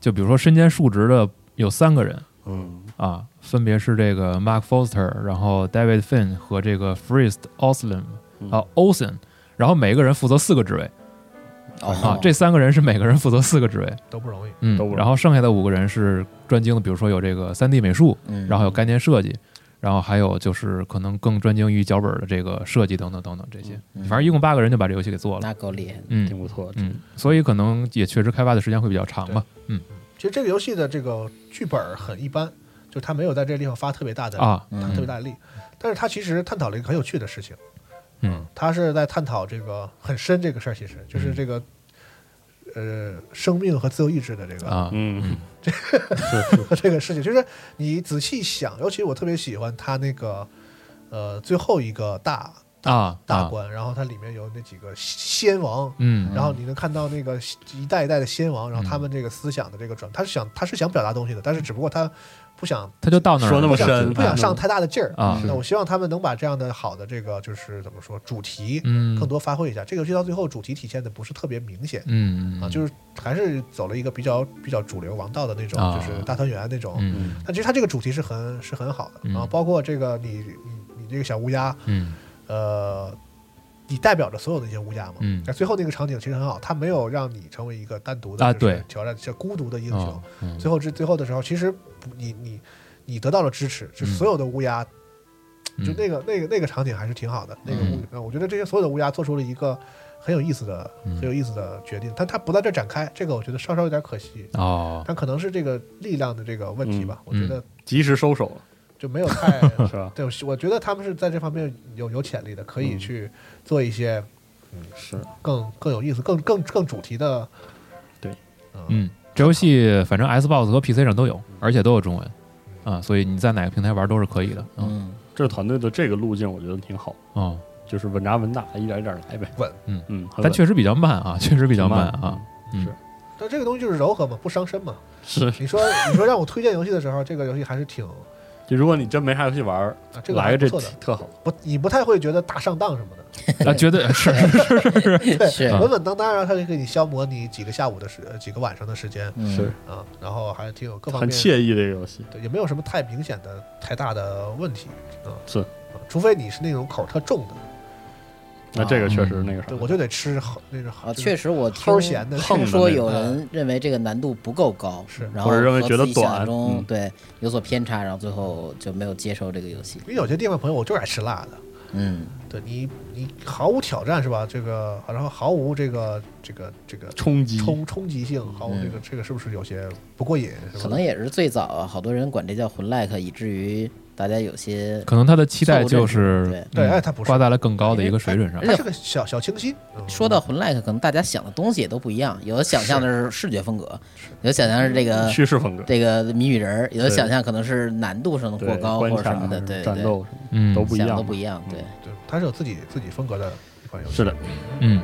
S3: 就比如说身兼数职的有三个人
S5: 嗯
S3: 啊，分别是这个 Mark Foster， 然后 David Finn 和这个 Frist Olsen 啊 Olsen， 然后每个人负责四个职位
S4: 哦
S3: 啊，这三个人是每个人负责四个职位，
S2: 都不容易。
S3: 嗯
S5: 都不容易，
S3: 然后剩下的五个人是专精的，比如说有这个 三 D 美术，
S4: 嗯，
S3: 然后有概念设计，然后还有就是可能更专精于脚本的这个设计等等等等这些，
S4: 嗯
S3: 反正一共八个人就把这游戏给做了，
S4: 那够厉害的。
S3: 嗯
S5: 挺不错。
S3: 嗯，所以可能也确实开发的时间会比较长吧，嗯
S2: 其实这个游戏的这个剧本很一般，就是他没有在这个地方发特别大的
S3: 啊，
S2: 他特别大的力，但是他其实探讨了一个很有趣的事情，
S3: 嗯
S2: 他是在探讨这个很深这个事儿，其实就是这个。呃，生命和自由意志的这个、
S3: 啊，
S5: 嗯，
S2: 这个事情，就是你仔细想，尤其我特别喜欢他那个呃最后一个大
S3: 啊
S2: 大关，然后它里面有那几个先王，
S3: 嗯
S2: 然后你能看到那个一代一代的先王，然后他们这个思想的这个转，他是想他是想表达东西的，但是只不过他不想
S3: 他就到那儿
S5: 说那么
S2: 不想
S5: 深
S2: 不想上太大的劲儿
S3: 啊
S2: 那我希望他们能把这样的好的这个就是怎么说主题
S3: 嗯
S2: 更多发挥一下。这个游戏到最后主题体现的不是特别明显
S3: 嗯
S2: 啊，就是还是走了一个比较比较主流王道的那种，
S3: 啊
S2: 就是大团圆那种。
S3: 嗯
S2: 但其实它这个主题是很是很好的，
S3: 嗯
S2: 然后包括这个你你你这个小乌鸦，
S3: 嗯
S2: 呃，你代表着所有的那些乌鸦嘛。
S3: 嗯
S2: 那最后那个场景其实很好，它没有让你成为一个单独的就是
S3: 啊对
S2: 挑战，像孤独的英雄。
S3: 哦嗯
S2: 最后之最后的时候，其实不你你你得到了支持，就所有的乌鸦，就那个那个那个场景还是挺好的。那个乌，呃我觉得这些所有的乌鸦做出了一个很有意思的、很有意思的决定，但它不在这展开，这个我觉得稍稍有点可惜。
S3: 哦，
S2: 但可能是这个力量的这个问题吧，我觉得
S5: 及时收手了，
S2: 就没有太
S5: 是吧？
S2: 对，我觉得他们是在这方面有有潜力的，可以去做一些
S5: 是
S2: 更更有意思、更更更主题的。
S5: 对，
S3: 嗯，这游戏反正 Xbox 和 P C 上都有，而且都有中文啊，所以你在哪个平台玩都是可以的。嗯
S4: 嗯，
S5: 这个团队的这个路径，我觉得挺好，
S3: 哦，
S5: 就是稳扎稳打，一点一点来呗。
S2: 稳，
S3: 嗯
S5: 嗯，很稳
S3: 但确实比较慢啊，确实比较慢啊。嗯
S5: 是
S2: 但这个东西就是柔和嘛，不伤身嘛。
S5: 是，
S2: 你说你说让我推荐游戏的时候，这个游戏还是挺
S5: 就如果你真没啥游戏玩儿，
S2: 啊，这个
S5: 来个这
S2: 还不错的，
S5: 特好。
S2: 不，你不太会觉得大上当什么的，
S3: 啊，绝对是是是是是，
S2: 对，
S4: 是
S2: 稳稳当当，然后它就给你消磨你几个下午的时，几个晚上的时间
S4: 嗯
S5: 是
S2: 啊，然后还挺有各方面，
S5: 很惬意的一个游戏，
S2: 对，也没有什么太明显的太大的问题啊，
S5: 是
S2: 啊除非你是那种口儿特重的，
S5: 那这个确实那个啥
S2: 对，我就得吃好那种好
S4: 啊，确实我听
S2: 齁咸的
S4: 听说有
S2: 横的
S4: 人认为这个难度不够高，
S2: 是
S4: 然后
S5: 或者认为
S4: 和
S5: 觉得
S4: 自己想象
S5: 短
S4: 中
S5: 嗯
S4: 对有所偏差，然后最后就没有接受这个游戏。
S2: 因为有些地方朋友我就是爱吃辣的，
S4: 嗯，
S2: 对你你毫无挑战是吧？这个然后毫无这个这个这个
S5: 冲击，
S2: 冲冲击性，毫无这个这个是不是有些不过瘾？是吧？
S4: 可能也是最早啊，好多人管这叫魂 like，以至于大家有些
S3: 可能他的期待就是
S4: 对
S2: 对，
S3: 嗯
S2: 哎，它不是
S3: 挂在了更高的一个水准上
S4: 而。
S2: 它是个小小清新。嗯
S4: 说到魂 like，可能大家想的东西也都不一样，有的想象的是视觉风格，有的想象是这个
S5: 叙事风格，
S4: 这个谜语人儿，有的
S5: 对
S4: 想象可能是难度上的
S5: 对
S4: 过高
S5: 关卡
S4: 或者什么的，对对，
S5: 战斗什么的
S3: 嗯
S4: 想
S5: 都不一样，
S4: 的都不一样，对。
S2: 对，它是有自己自己风格的一款游戏。
S5: 是的，
S3: 嗯，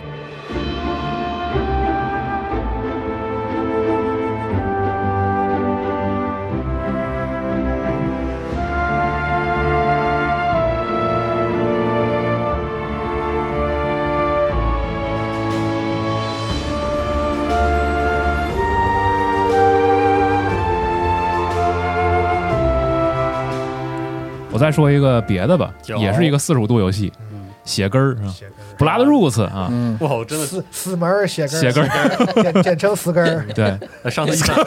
S3: 我再说一个别的吧，
S5: 有
S3: 也是一个四十五度游戏，
S2: 嗯，
S3: 血根儿啊
S2: 血根儿
S3: ，Blood Roots 啊，
S4: 嗯，
S5: 哇，我真的
S2: 死死门儿血根儿
S3: 血根儿，
S2: 简简称死根儿。
S3: 对，
S5: 上次一三，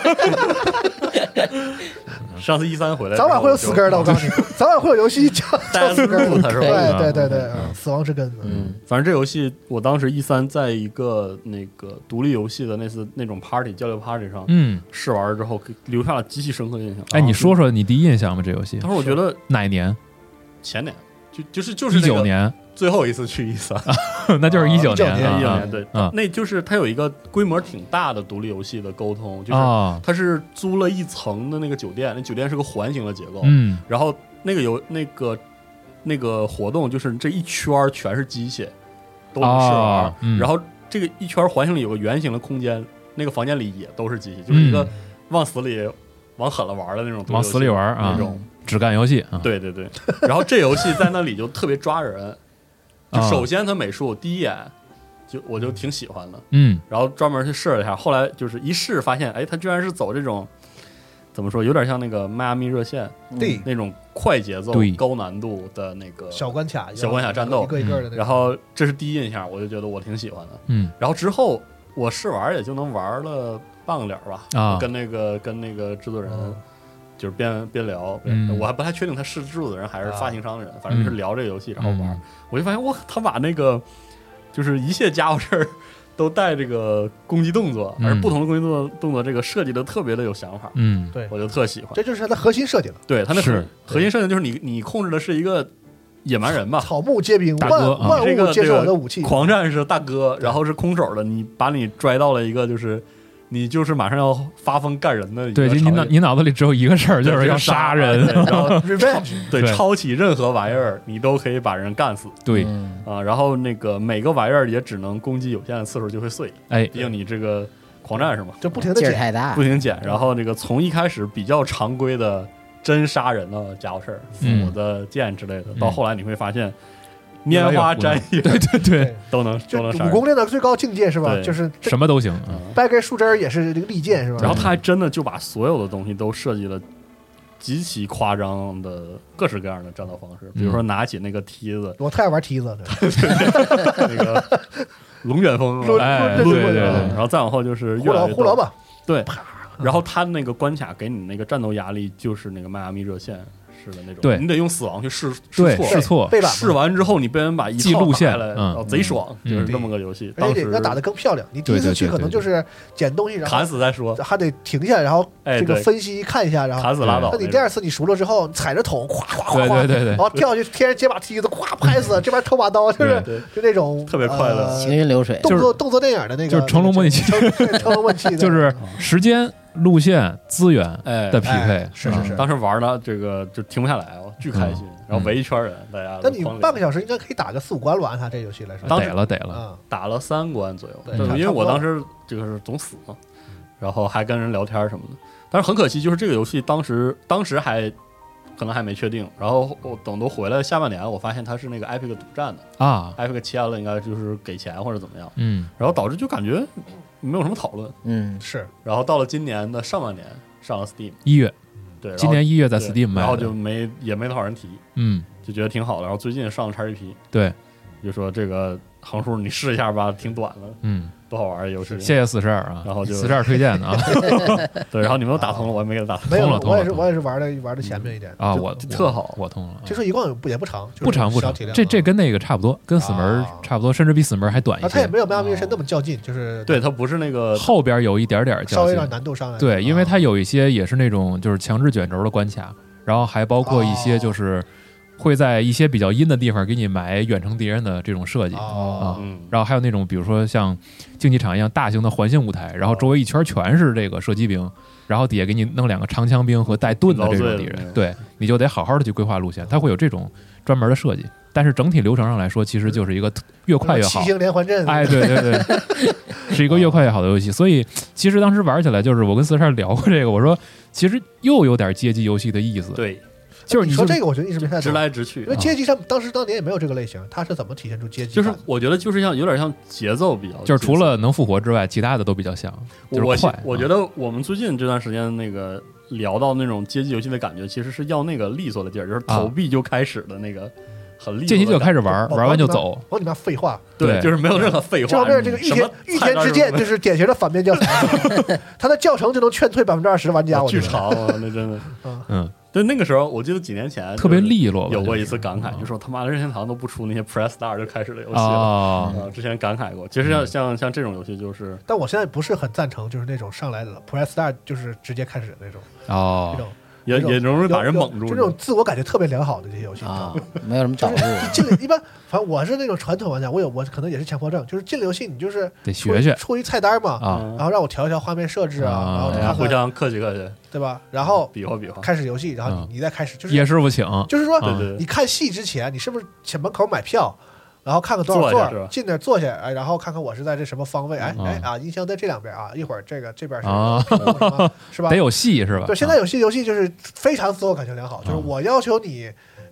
S5: 上次一三回来，
S2: 早晚会有死根儿的，我告诉你，早晚会有游戏叫叫死根儿的。
S5: 它是吧？
S2: 对对对对，嗯，死亡之根。嗯，
S5: 反正这游戏，我当时一三在一个那个独立游戏的那次那种 party 交流 party 上
S3: 嗯，
S5: 试玩之后，给留下了极其深刻的印象。
S3: 哎，你说说你第一印象吧？这游戏
S5: 当时我觉得
S3: 哪一年？
S5: 前年就就是就是
S3: 一
S5: 那个
S3: 九年，
S5: 最后一次去一三，
S3: 那就是一九
S2: 19
S3: 年，
S2: 年
S5: 一九
S3: 啊
S5: 年对
S3: 啊，
S5: 那就是它有一个规模挺大的独立游戏的沟通，就是
S3: 啊，
S5: 它是租了一层的那个酒店，那酒店是个环形的结构，
S3: 嗯
S5: 然后那个有那个那个活动就是这一圈儿全是机械，都能试玩，
S3: 啊嗯
S5: 然后这个一圈环形里有个圆形的空间，那个房间里也都是机器，就是一个
S3: 嗯
S5: 往死里往狠了玩的那种，
S3: 往死里玩啊
S5: 那种。
S3: 只干游戏啊，
S5: 对对对，然后这游戏在那里就特别抓人。就
S3: 啊
S5: 首先它美术第一眼就我就挺喜欢的，
S3: 嗯
S5: 然后专门去试了一下，后来就是一试发现，哎，它居然是走这种怎么说，有点像那个迈阿密热线
S2: 对，
S5: 那种快节奏
S3: 对、
S5: 高难度的那个
S2: 小关卡，
S5: 小关卡战斗
S2: 一个一个的那种。
S5: 然后这是第一印象，我就觉得我挺喜欢的。
S3: 嗯
S5: 然后之后我试玩也就能玩了半个点儿吧，
S3: 啊
S5: 跟那个跟那个制作人
S2: 嗯
S5: 就是边边聊，
S3: 嗯
S5: 我还不太确定他是制作人还是发行商的人，反正
S3: 嗯
S5: 就是聊这个游戏，然后玩，
S3: 嗯
S5: 我就发现哇，他把那个就是一切家伙事儿都带这个攻击动作，
S3: 嗯
S5: 而不同的攻击动作动作这个设计的特别的有想法，
S3: 嗯
S2: 对，
S5: 我就特喜欢。
S2: 这就是它的核心设定了。
S5: 对他那核
S3: 是
S5: 核心设定就是你你控制的是一个野蛮人吧，
S2: 草木皆兵，
S3: 大哥啊
S2: 万万
S5: 这个
S2: 物接受我的武器。
S5: 狂战士大哥，然后是空手的，你把你拽到了一个就是你就是马上要发疯干人的一个
S3: 对，就你
S5: 场景
S3: 脑你脑子里只有一个事儿，就是要杀人。
S5: 对然后
S2: Revenge，
S5: 对
S3: 对
S5: 抄起任何玩意儿，你都可以把人干死
S3: 对，
S4: 嗯
S5: 啊。然后那个每个玩意儿也只能攻击有限的次数就会碎，
S3: 哎，
S5: 毕竟你这个狂战士嘛，
S2: 就不停的
S4: 劲儿
S2: 捡。
S4: 太大
S5: 不，停减。然后这个从一开始比较常规的真杀人的家伙事儿，
S3: 嗯
S5: 斧的剑之类的，
S3: 嗯
S5: 到后来你会发现拈花摘叶
S3: 对对对，
S5: 都能
S2: 就
S5: 都能杀人。
S2: 武功练到最高境界是吧？
S5: 对
S2: 就是这
S3: 什么都行。
S5: 嗯
S2: 掰根树枝儿也是这个利剑是吧？
S5: 然后他还真的就把所有的东西都设计了极其夸张的各式各样的战斗方式，比如说拿起那个梯子，
S2: 我太爱玩梯子了，
S5: 那个龙卷风
S2: 抡
S5: 啊，
S3: 哎，
S2: 抡
S3: 对对
S2: 抡抡
S3: 对
S5: 然后再往后就是
S2: 胡
S5: 越来越多
S2: 萝胡萝卜，
S5: 对，然后他那个关卡给你那个战斗压力就是那个迈阿密热线式的那种，
S3: 对
S5: 你得用死亡去试
S3: 对
S5: 试错，
S3: 试错，
S2: 背板嘛
S5: 试完之后你被人把一
S3: 记路线
S5: 套打下来，
S3: 嗯
S5: 哦贼爽，
S3: 嗯
S5: 就是这么个游戏。
S2: 而
S5: 当时
S2: 且得要打得更漂亮。你第一次去
S3: 对对对对
S2: 可能就是捡东西，然
S5: 砍
S2: 后
S5: 死再说，
S2: 还得停下来，然后
S5: 哎对
S2: 这个分析看一下，然后
S5: 砍死拉倒那种。
S2: 那你第二次你熟了之后，你踩着桶，咵咵咵咵，
S3: 对对对对
S2: 然，后跳下去，天上接把梯子，咵拍死，这边偷把刀，就是
S5: 对
S2: 就那种
S5: 特别快乐
S2: 呃
S4: 行云流水，
S2: 动作动作电影的那个，
S3: 就是成龙模拟器
S2: 成对成龙模拟器的，
S3: 就是时间、路线、资源
S5: 哎
S3: 的匹配
S2: 哎，是是是
S5: 当时玩的这个就停不下来，哦，巨开心，然后围一圈人，大家
S2: 那你
S5: 都狂
S2: 半个小时应该可以打个四五关了，按他这游戏来说。
S5: 当时
S3: 得了得了，
S2: 啊，
S5: 打了三关左右，
S2: 对
S5: 对因为
S2: 差差不多
S5: 我当时这个是总死嘛，然后还跟人聊天什么的。但是很可惜，就是这个游戏当时当时还可能还没确定，然后我等都回来下半年，我发现它是那个 Epic 独占的
S3: 啊，
S5: ，Epic 签了应该就是给钱或者怎么样，
S3: 嗯
S5: 然后导致就感觉没有什么讨论。
S4: 嗯，
S2: 是
S5: 然后到了今年的上半年上了 Steam，
S3: 一月，
S5: 对，然后
S3: 今年一月在
S5: 对
S3: Steam 卖的，
S5: 然后就没也没多少人提，
S3: 嗯，
S5: 就觉得挺好的。然后最近上了 X G P，
S3: 对，
S5: 就说这个横叔你试一下吧，挺短的，
S3: 嗯，
S5: 多好玩儿游戏。
S3: 谢谢四十二啊，
S5: 然后就
S3: 四十二推荐的啊
S5: 对，然后你们都打通了，我也没给他打通，
S2: 没有
S3: 通了，通了通了
S2: 我也是我也是玩的玩的前面一点
S3: 啊，
S2: 就
S3: 我
S5: 特好
S3: 我通了，
S2: 听说一共不也不长，就是
S3: 不长不长
S2: 小体，量
S3: 这这
S2: 啊
S3: 跟那个差不多，跟死门
S2: 啊
S3: 差不多，甚至比死门还短一
S2: 啊，他也
S3: 些。
S2: 没有迈阿密热身那么较劲，就是
S5: 对，它不是那个
S3: 后边有一点点较劲
S2: 稍微有点，难度上来。
S3: 对，因为
S2: 啊
S3: 它有一些也是那种就是强制卷轴的关卡，然后还包括一些就是会在一些比较阴的地方给你埋远程敌人的这种设计。
S2: 哦，
S5: 嗯，
S3: 然后还有那种，比如说像竞技场一样大型的环形舞台，然后周围一圈全是这个射击兵，然后底下给你弄两个长枪兵和带盾的这种敌
S5: 遭罪的那种，
S3: 人对，你就得好好的去规划路线，它会有这种专门的设计。但是整体流程上来说，其实就是一个越快越好
S2: 七。星连环阵，
S3: 哎，对对对，是一个越快越好的游戏。所以其实当时玩起来，就是我跟四十二聊过这个，我说其实又有点街机游戏的意思，
S5: 对，
S3: 就是就
S2: 你说这个，我觉得一直没太
S5: 直
S2: 懂，
S5: 来直去
S2: 因为，街机上当时当年也没有这个类型，它是怎么体现出街机
S5: 就
S2: 感？
S5: 是我觉得就是像有点像节奏比较，
S3: 就是除了能复活之外，其他的都比较像，就是
S5: 我
S3: 快。
S5: 我觉得我们最近这段时间那个聊到那种街机游戏的感觉，其实是要那个利索的劲儿，就是投币就开始的那个很利索的感觉。
S3: 进去就开始玩，
S2: 哦
S3: 玩完就走。
S2: 往里面废话，
S3: 对
S5: 就是没有任何废话。
S2: 这方面这个御
S5: 什么
S2: 天御天之剑就是典型的反面教材，它的教程就能劝退百分之二十的玩家，我觉得
S5: 巨长啊，那真的。
S3: 嗯，
S5: 对，那个时候我记得几年前
S3: 特别
S5: 就是
S3: 利落吧，
S5: 有过
S3: 就是
S5: 一次感慨，就说他妈的任天堂都不出那些 Press Star 就开始的游戏了。
S3: 啊，
S5: 啊，之前感慨过，其实像像像这种游戏就是
S2: 但我现在不是很赞成，就是那种上来的 Press Star 就是直接开始的那种，
S3: 哦
S2: 这，种
S5: 也
S2: 那种
S5: 也容易把人
S2: 有
S5: 蒙住，
S2: 就那种自我感觉特别良好的这些游戏，你知道
S4: 啊
S2: 吗？，
S4: 没有什么导入，
S2: 进了一般，反正我是那种传统玩家，我有我可能也是强迫症，就是进了游戏你就是
S3: 得学学
S2: 出一菜单嘛，
S3: 啊，
S5: 嗯
S2: 然后让我调一调画面设置啊，
S3: 啊
S2: 然后
S5: 哎呀，
S2: 看看
S5: 互相客气客气，
S2: 对吧？然后
S5: 比划比划。
S2: 开始游戏，然后
S3: 嗯
S2: 你你再开始，就是
S3: 叶师傅请，
S2: 就是说
S3: 啊
S5: 对对对
S2: 你看戏之前，你是不是前门口买票，然后看看多少
S5: 坐下是吧
S2: 座，进那儿坐下，哎，然后看看我是在这什么方位，哎
S3: 嗯
S2: 哎啊，音箱在这两边啊，一会儿这个这边是
S3: 啊
S2: 屏幕什么是吧
S3: 得？有戏是吧？
S2: 对，现在有些游戏就是非常自我感觉良好，就是
S3: 啊
S2: 我要求你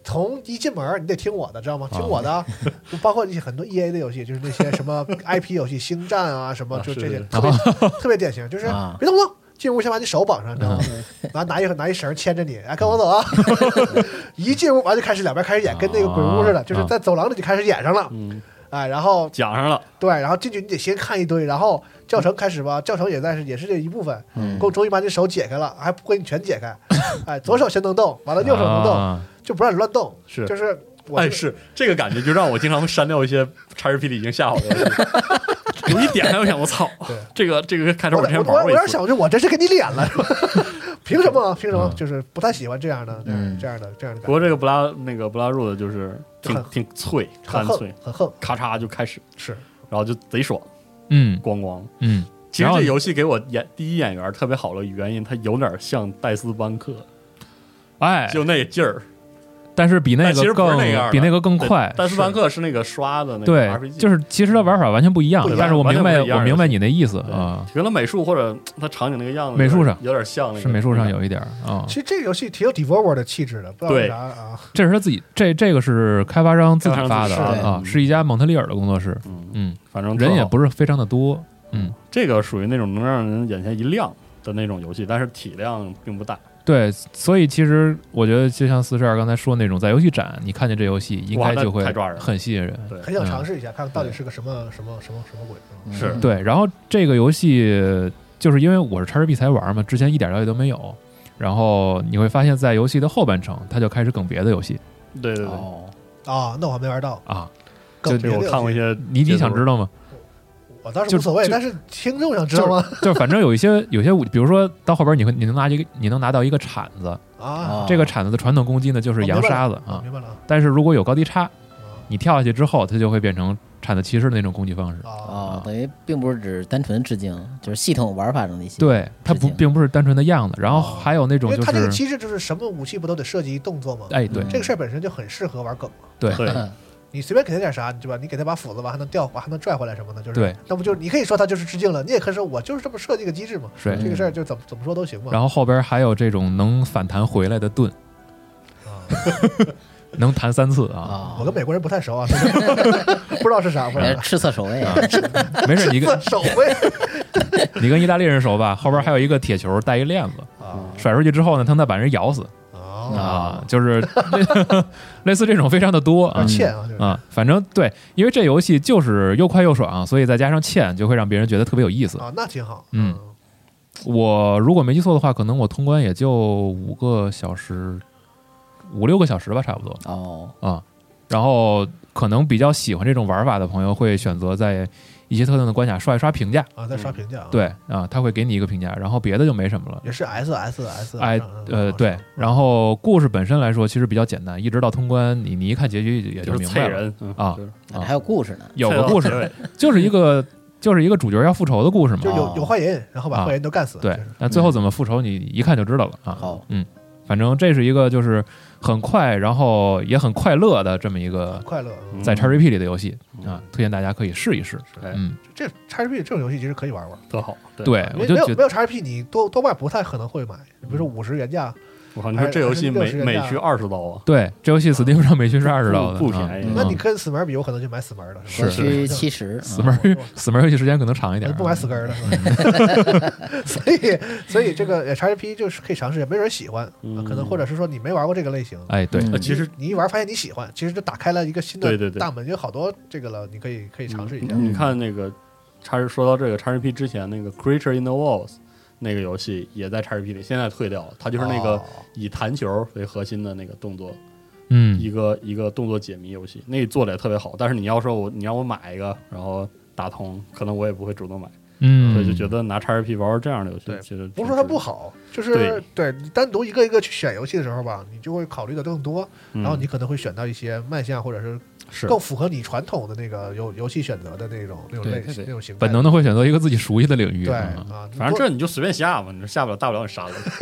S2: 从一进门你得听我的，知道吗？听我的，就包括一些很多 E A 的游戏，就是那些什么 I P 游戏，星战啊什么，就这些特别特别典型，就是别动不动。进屋先把你手绑上，你知道吗？拿拿一拿一绳牵着你，哎，跟我走啊！一进屋完就开始两边开始演，跟那个鬼屋似的，就是在走廊里就开始演上了。
S5: 嗯，
S2: 哎，然后
S5: 讲上了，
S2: 对，然后进去你得先看一堆，然后教程开始吧，教程也在是也是这一部分。嗯，够终于把你手解开了，还不给你全解开。哎，左手先能动，完了右手能动，就不让你乱动。
S5: 是，
S2: 就是
S5: 哎，是这个感觉，就让我经常会删掉一些叉 R P 里已经下好的游戏。我一点开，我想我操，这个这个开头我之前玩过一次，
S2: 我有点想，就我这是给你脸了，是吧？凭什么？凭什么？就是不太喜欢这样的，嗯，这样的这样的。
S5: 不过这个布拉那个布拉入的就是挺挺脆，干脆，
S2: 很横，
S5: 咔嚓就开始
S2: 是，
S5: 然后就贼爽，
S3: 嗯，
S5: 咣咣，
S3: 嗯。
S5: 其实这游戏给我演第一演员特别好的原因，它有点像戴斯班克，
S3: 哎，
S5: 就那劲儿。
S3: 但是比那个更
S5: 那
S3: 比那个更快。
S5: 戴斯班克是那个刷的那个
S3: 对
S5: R P G，
S3: 就是其实它玩法完全不一样，但是我明白我明白你的意思
S5: 啊。可能美术或者它场景那个样子，
S3: 美术上
S5: 有点像那个，
S3: 是美术上有一点啊。
S2: 其实这个游戏挺有 Devolver 的气质的，不知道为啥啊。
S3: 这是他自己，这这个是开发商自己发的啊，是一家蒙特利尔的工作室。
S5: 嗯，反正
S3: 人也不是非常的多。嗯，
S5: 这个属于那种能让人眼前一亮的那种游戏，但是体量并不大。
S3: 对，所以其实我觉得，就像四十二刚才说那种，在游戏展你看见这游戏，应该就会很吸引人，
S5: 对，
S2: 很想尝试一下，看看到底是个什么什么什么什么鬼。
S5: 是
S3: 对，然后这个游戏就是因为我是 X R P 才玩嘛，之前一点了解都没有，然后你会发现在游戏的后半程，它就开始梗别的游戏。
S5: 对对对，
S2: 哦，啊，那我还没玩到
S3: 啊，
S2: 就
S5: 我看过一些，
S3: 你你想知道吗？
S2: 我倒是无所谓，但是听众想知道吗？
S3: 就反正有一些有些，比如说到后边你会你能拿一个你能拿到一个铲子
S2: 啊，
S3: 这个铲子的传统攻击呢就是扬沙子啊，
S2: 明白了。
S3: 但是如果有高低差，你跳下去之后，它就会变成铲子骑士的那种攻击方式
S4: 啊，等于并不是只单纯致敬，就是系统玩法中的一些。
S3: 对，它不并不是单纯的样子，然后还有那种就是
S2: 它这个机制就是什么武器不都得涉及动作吗？
S3: 哎，对，
S2: 这个事儿本身就很适合玩梗嘛。
S3: 对。
S2: 你随便给他点啥，对吧？你给他把斧子吧，还能掉，还能拽回来什么的，就是
S3: 对。
S2: 那不就是你可以说他就是致敬了，你也可以说我就是这么设计个机制嘛。
S3: 对，
S2: 这个事儿就怎么怎么说都行嘛。
S3: 然后后边还有这种能反弹回来的盾，
S2: 啊，
S3: 能弹三次啊！
S2: 我跟美国人不太熟啊，不知道是啥。
S4: 赤色守卫啊，
S3: 没事，你跟
S2: 守卫，
S3: 你跟意大利人熟吧？后边还有一个铁球带一链子，甩出去之后呢，他能把人咬死。啊，就是类似这种非常的多啊，
S2: 欠
S3: 啊，反正对，因为这游戏就是又快又爽，所以再加上欠，就会让别人觉得特别有意思
S2: 啊，那挺好。
S3: 嗯，我如果没记错的话，可能我通关也就五个小时，五六个小时吧，差不多。
S4: 哦
S3: 啊，然后可能比较喜欢这种玩法的朋友会选择在一些特定的关卡刷一刷评价
S2: 啊，再刷评价、啊
S3: 嗯，对啊，他会给你一个评价，然后别的就没什么了，
S2: 也是 S S S，
S3: 哎呃对，然后故事本身来说其实比较简单，一直到通关，你你一看结局也就明白了、
S5: 嗯、
S3: 啊，
S4: 啊还有故事呢，
S3: 有个故事，就是一个就是一个主角要复仇的故事嘛，
S2: 就有有坏人，然后把坏人都干死，
S3: 啊、对，那最后怎么复仇，你一看就知道了啊，
S4: 好，
S3: 嗯。反正这是一个就是很快，然后也很快乐的这么一个
S2: 快乐
S3: 在 X R P 里的游戏、嗯、啊，推荐大家可以试一试。嗯，
S2: 这 X R P 这种游戏其实可以玩玩，
S5: 多好。
S3: 对，对我就觉得
S2: 没有 X R P 你多多半不太可能会买，比如说五十原价。
S5: 我靠，你说这游戏每每区二十刀啊？
S3: 对，这游戏 Steam 上每区是二十刀的，
S5: 不便宜、
S3: 嗯。
S2: 那你跟死门比，我可能就买死门了。
S3: 是
S4: 区七十，
S3: 死门死门游戏时间可能长一点，
S2: 不买死根了。所以所以这个 X R P 就是可以尝试，没人喜欢，可能或者是说你没玩过这个类型。
S3: 哎，对，
S5: 其实
S2: 你一玩发现你喜欢，其实就打开了一个新的大门，
S5: 对对对
S2: 有好多这个了，你可以可以尝试一下。
S5: 你看那个叉说到这个 X R P 之前那个 Creature in the Walls。那个游戏也在 X R P 里，现在退掉了。它就是那个以弹球为核心的那个动作，
S3: 嗯，
S5: 一个一个动作解谜游戏，那个做的也特别好。但是你要说我你让我买一个，然后打通，可能我也不会主动买。
S3: 嗯，
S5: 所以就觉得拿 X R P 玩玩这样的游戏，其实
S2: 不是说它不好，就是对, 对你单独一个一个去选游戏的时候吧，你就会考虑的更多，
S5: 嗯、
S2: 然后你可能会选到一些卖相或者是。
S5: 是
S2: 更符合你传统的那个游游戏选择的那种那种类那种形态，
S3: 本能的会选择一个自己熟悉的领域。
S2: 对
S3: 啊，
S2: 啊，
S5: 反正这你就随便下嘛，你下不了大不了你删了。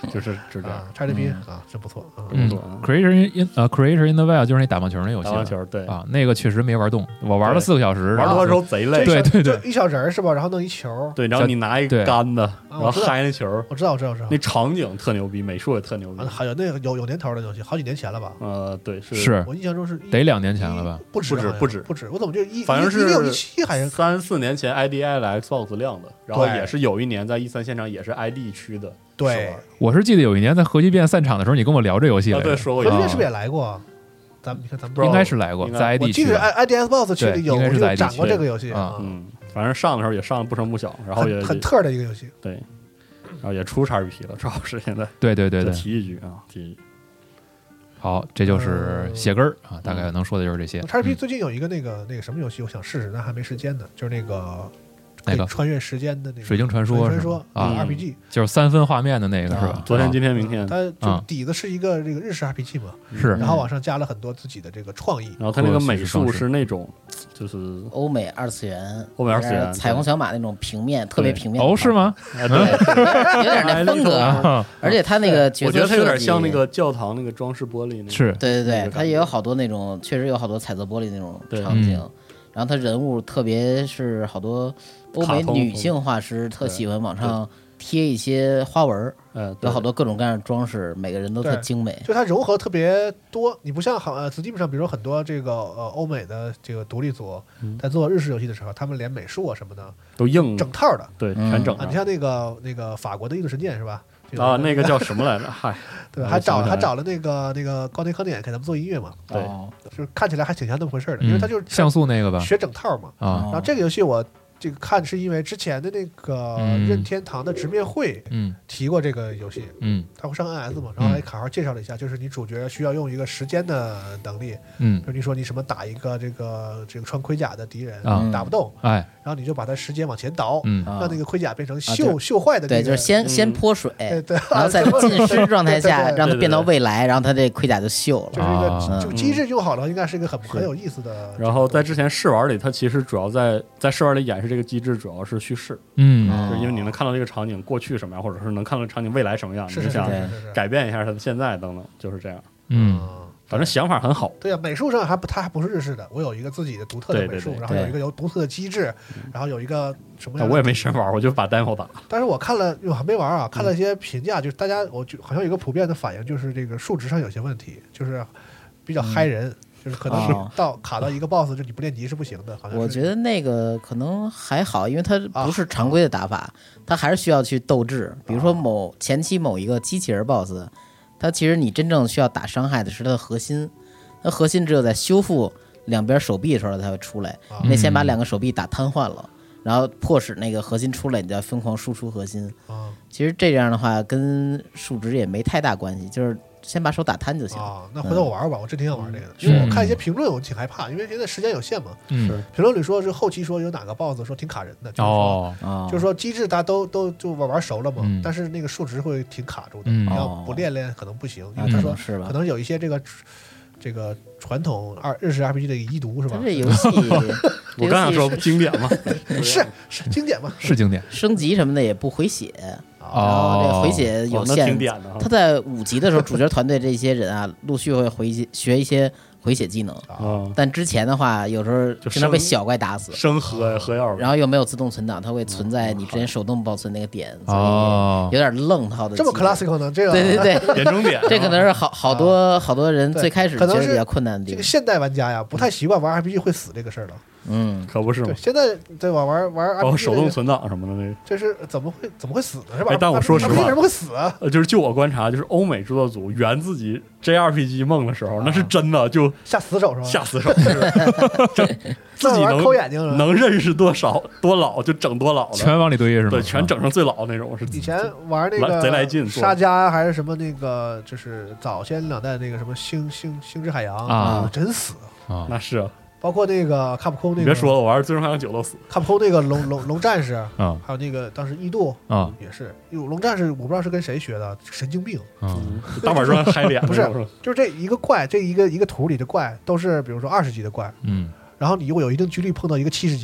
S5: 就是就这样。
S2: 叉 G P
S3: 嗯
S2: 啊，真不错啊。
S3: 嗯
S5: 不错啊
S3: ，Creator in 呃 Creator in the Wild 就是那打棒球那游戏了，
S5: 打棒球对
S3: 啊，那个确实没玩动，我玩了四个小时，然后
S5: 玩多的时候贼累。
S3: 对对对
S2: 就一小人儿是吧？然后弄一球。
S5: 对，然后你拿一个杆子，然后
S2: 我知道
S5: 嗨那球，
S2: 我知道，我知道，我知道
S5: 那。场景特牛逼，美术也特牛逼
S2: 啊，。还有那个有有年头的游戏，好几年前了吧？
S5: 呃，对，是
S3: 是
S2: 我印象中是一
S3: 得两年前了吧？
S2: 不止好像
S5: 不止不止
S2: 不止，我怎么就一
S5: 反正是
S2: 一六一七还是
S5: 三四年前 I D I 来 Xbox 亮的，然后
S2: 对
S5: 也是有一年在 E 三现场也是 I D 区的
S2: 对？
S3: 我是记得有一年在核聚变散场的时候，你跟我聊这游戏
S5: 啊，对，
S3: 来着，
S5: 说过一次
S2: 核聚变是不是也来过？咱们你看咱们
S5: 不知道
S3: 应该是来过，
S5: 应该
S3: 在 I
S2: 我
S3: D
S2: 记得
S3: 区吧
S2: I I D S Box 区里有，
S3: 对应该是在
S2: 我就
S3: I D
S2: 展过
S3: 区
S2: 这个游戏
S3: 啊
S5: 嗯，反正上的时候也上的不声不响，然后也
S2: 很很特的一个游戏。
S5: 对，然后也出 X G P 了，主要是现在
S3: 对对对对，
S5: 再提一句啊，提一句。
S3: 好，这就是血根儿啊，大概能说的就是这些。
S2: X G P
S3: 嗯
S2: 最近有一个那个那个什么游戏，我想试试，但还没时间呢，就是那个
S3: 哪个
S2: 可以穿越时间的那个
S3: 水晶传说
S2: 传
S3: 是
S2: 说
S3: 吗啊
S2: R P G，
S3: 就是三分画面的那个是吧
S4: 啊？
S5: 昨天、
S3: 啊
S5: 今天、明天，
S2: 它就
S3: 啊
S2: 底子是一个这个日式 R P G 嘛，
S3: 是
S2: 然后往上加了很多自己的这个创意。
S5: 然后它那个美术是那种，就是
S4: 欧美二次元，
S5: 欧美二次元
S4: 彩虹小马那种平面，特别平面。
S3: 哦，是？吗？
S5: 哎
S4: 对，有点那风格，
S3: 啊，
S4: 而且他那个角色
S5: 我觉得它有点
S4: 设计
S5: 像那个教堂那个装饰玻璃那个。
S3: 是
S4: 对对对，
S5: 那个感觉
S4: 它也有好多那种，确实有好多彩色玻璃那种
S5: 对
S4: 场景。
S3: 嗯
S4: 然后它人物，特别是好多欧美
S5: 卡通
S4: 女性画师特
S5: 对
S4: 喜欢往上贴一些花纹儿，
S5: 呃，对
S4: 有好多各种各样的装饰，每个人都特
S2: 对
S4: 精美。
S2: 就它融合特别多，你不像好呃 Steam 上，比如说很多这个呃欧美的这个独立组
S5: 嗯
S2: 在做日式游戏的时候，他们连美术啊什么的
S5: 都硬
S2: 整套的
S5: 对，
S4: 嗯
S2: 啊。你
S5: 全整上
S2: 像那个那个法国的《异度神剑》是吧？
S5: 啊，那个叫什么来着？嗨，
S2: 对，
S5: 我
S2: 还找
S5: 想不起来
S2: 还找了那个那个高田科典给他们做音乐嘛，
S5: 对
S4: 哦
S2: 就是看起来还挺像那么回事儿的，因为他就是
S3: 像素那个吧？
S2: 学整套嘛。
S3: 啊，
S2: 然后这个游戏我这个看是因为之前的那个
S3: 嗯
S2: 任天堂的直面会
S3: 嗯
S2: 提过这个游戏，
S3: 嗯
S2: 它会上 N S 嘛，然后还好好介绍了一下，就是你主角需要用一个时间的能力，
S3: 嗯
S2: 比如你说你什么打一个这个这个穿盔甲的敌人
S3: 啊
S2: 打不动，
S3: 哎
S2: 然后你就把它时间往前倒，
S3: 嗯
S4: 啊
S2: 让那个盔甲变成
S4: 啊
S2: 锈
S4: 就
S2: 锈坏的那
S4: 对，
S2: 个，
S4: 就是先先泼水，
S2: 对对，
S4: 然后在浸湿状态下
S2: 对对对
S4: 让它变到未来，然后它这盔甲就锈了。
S2: 就是一个
S3: 啊
S2: 这个机制用好了，应该是一个很很有意思的。
S5: 然后在之前试玩里，它其实主要在在试玩里演示这个机制，主要是叙事，
S3: 嗯
S4: 啊
S5: 就是因为你能看到这个场景过去什么样，或者是能看到场景未来什么样，你
S2: 是
S5: 就是想
S4: 对
S2: 是是，
S5: 改变一下它的现在等等，就是这样。
S3: 嗯
S5: 反正想法很好，
S2: 对呀，美术上还不，它还不是日式的，我有一个自己的独特的美术，
S5: 对对对
S2: 然后有
S4: 对
S2: 一个有独特的机制，然后有一个什么样的？
S5: 但我也没深玩，我就把 demo 打。
S2: 但是我看了，我还没玩啊，看了一些评价，就是大家，我就好像有一个普遍的反应，就是这个数值上有些问题，就是比较嗨人，就是可能是
S4: 哦
S2: 到卡到一个 boss，就你不练级是不行的。好像是
S4: 我觉得那个可能还好，因为它
S2: 啊
S4: 不是常规的打法，它还是需要去斗智。比如说某前期某一个机器人 BOSS，它其实你真正需要打伤害的是它的核心，它核心只有在修复两边手臂的时候才会出来，
S2: 啊
S4: 你得先把两个手臂打瘫痪了，然后迫使那个核心出来，你就要疯狂输出核心。
S2: 啊
S4: 其实这样的话跟数值也没太大关系，就是先把手打瘫就行。
S2: 啊，那回头我玩玩，我真挺想玩这个的，因为我看一些评论，我挺害怕，因为现在时间有限嘛。
S3: 嗯
S2: 评论里说是后期说有哪个 boss 说挺卡人的，就是说
S3: 哦
S4: 啊，
S2: 就是说机制大家都都就玩玩熟了嘛，
S3: 嗯
S2: 但是那个数值会挺卡住的，
S3: 嗯
S2: 你要不练练可能不行，因
S4: 啊
S2: 为他说
S4: 可能是吧
S2: 可。能有一些这个这个传统二日式 R P G 的遗毒是吧
S4: 它？这游戏，
S5: 我刚想说不经典嘛，
S2: 是是经典嘛？
S3: 是经典
S4: 升级什么的也不回血，然后
S3: 哦
S4: 这回血有限
S5: 哦那挺。点的哈
S4: 他。在五级的时候，主角团队这些人啊，陆续会回血学一些回血技能，
S5: 嗯，
S4: 但之前的话，有时候
S5: 就
S4: 经常被
S5: 生
S4: 小怪打死，
S5: 生喝喝药，
S4: 然后又没有自动存档，它会存在你之前手动保存那个点，所以
S3: 哦
S4: 有点愣套的。
S2: 这么 classical 呢？这个
S4: 对对对，
S5: 点中点，
S4: 这可能是好好多好多人
S2: 对
S4: 最开始
S2: 可能是
S4: 觉得比较困难的地方。
S2: 这个现代玩家呀，不太习惯玩 R P G 会死这个事儿了。
S4: 嗯，
S5: 可不是吗？，
S2: 对现在对吧？玩玩
S5: 包括
S2: R P G 这个
S5: 手动存档什么的那个。
S2: 这是怎么会怎么会死呢？是吧？
S5: 哎但我说实话
S2: R P G 为什么会死啊？
S5: 呃，就是就我观察，就是欧美制作组圆自己 J R P G 梦的时候，那是真的就
S2: 下死手是吧？
S5: 下死手，就是整自己
S2: 玩
S5: 能
S2: 抠眼睛是吧？
S5: 能认识多少多老就整多老的，
S3: 全往里堆是吗？
S5: 对，全整成最老那种。是
S2: 以前玩那
S5: 来贼来
S2: 个
S5: 劲做
S2: 沙加还是什么那个，就是早先两代那个什么星星星之海洋
S3: 啊
S2: 真死。
S3: 啊
S5: 那是啊，
S2: 包括那个卡普空那个，
S5: 你别说了，我玩《最终幻想九》都死。
S2: 卡普空那个龙龙龙战士，
S3: 啊
S2: 还有那个当时异度
S3: 啊
S2: 也是，有龙战士我不知道是跟谁学的，神经病。
S3: 啊
S5: 大板砖嗨脸，
S2: 不是
S5: 那种
S2: 就是这一个怪，这一个一个图里的怪都是比如说二十级的怪，
S3: 嗯
S2: 然后你如果有一定几率碰到一个七十级的，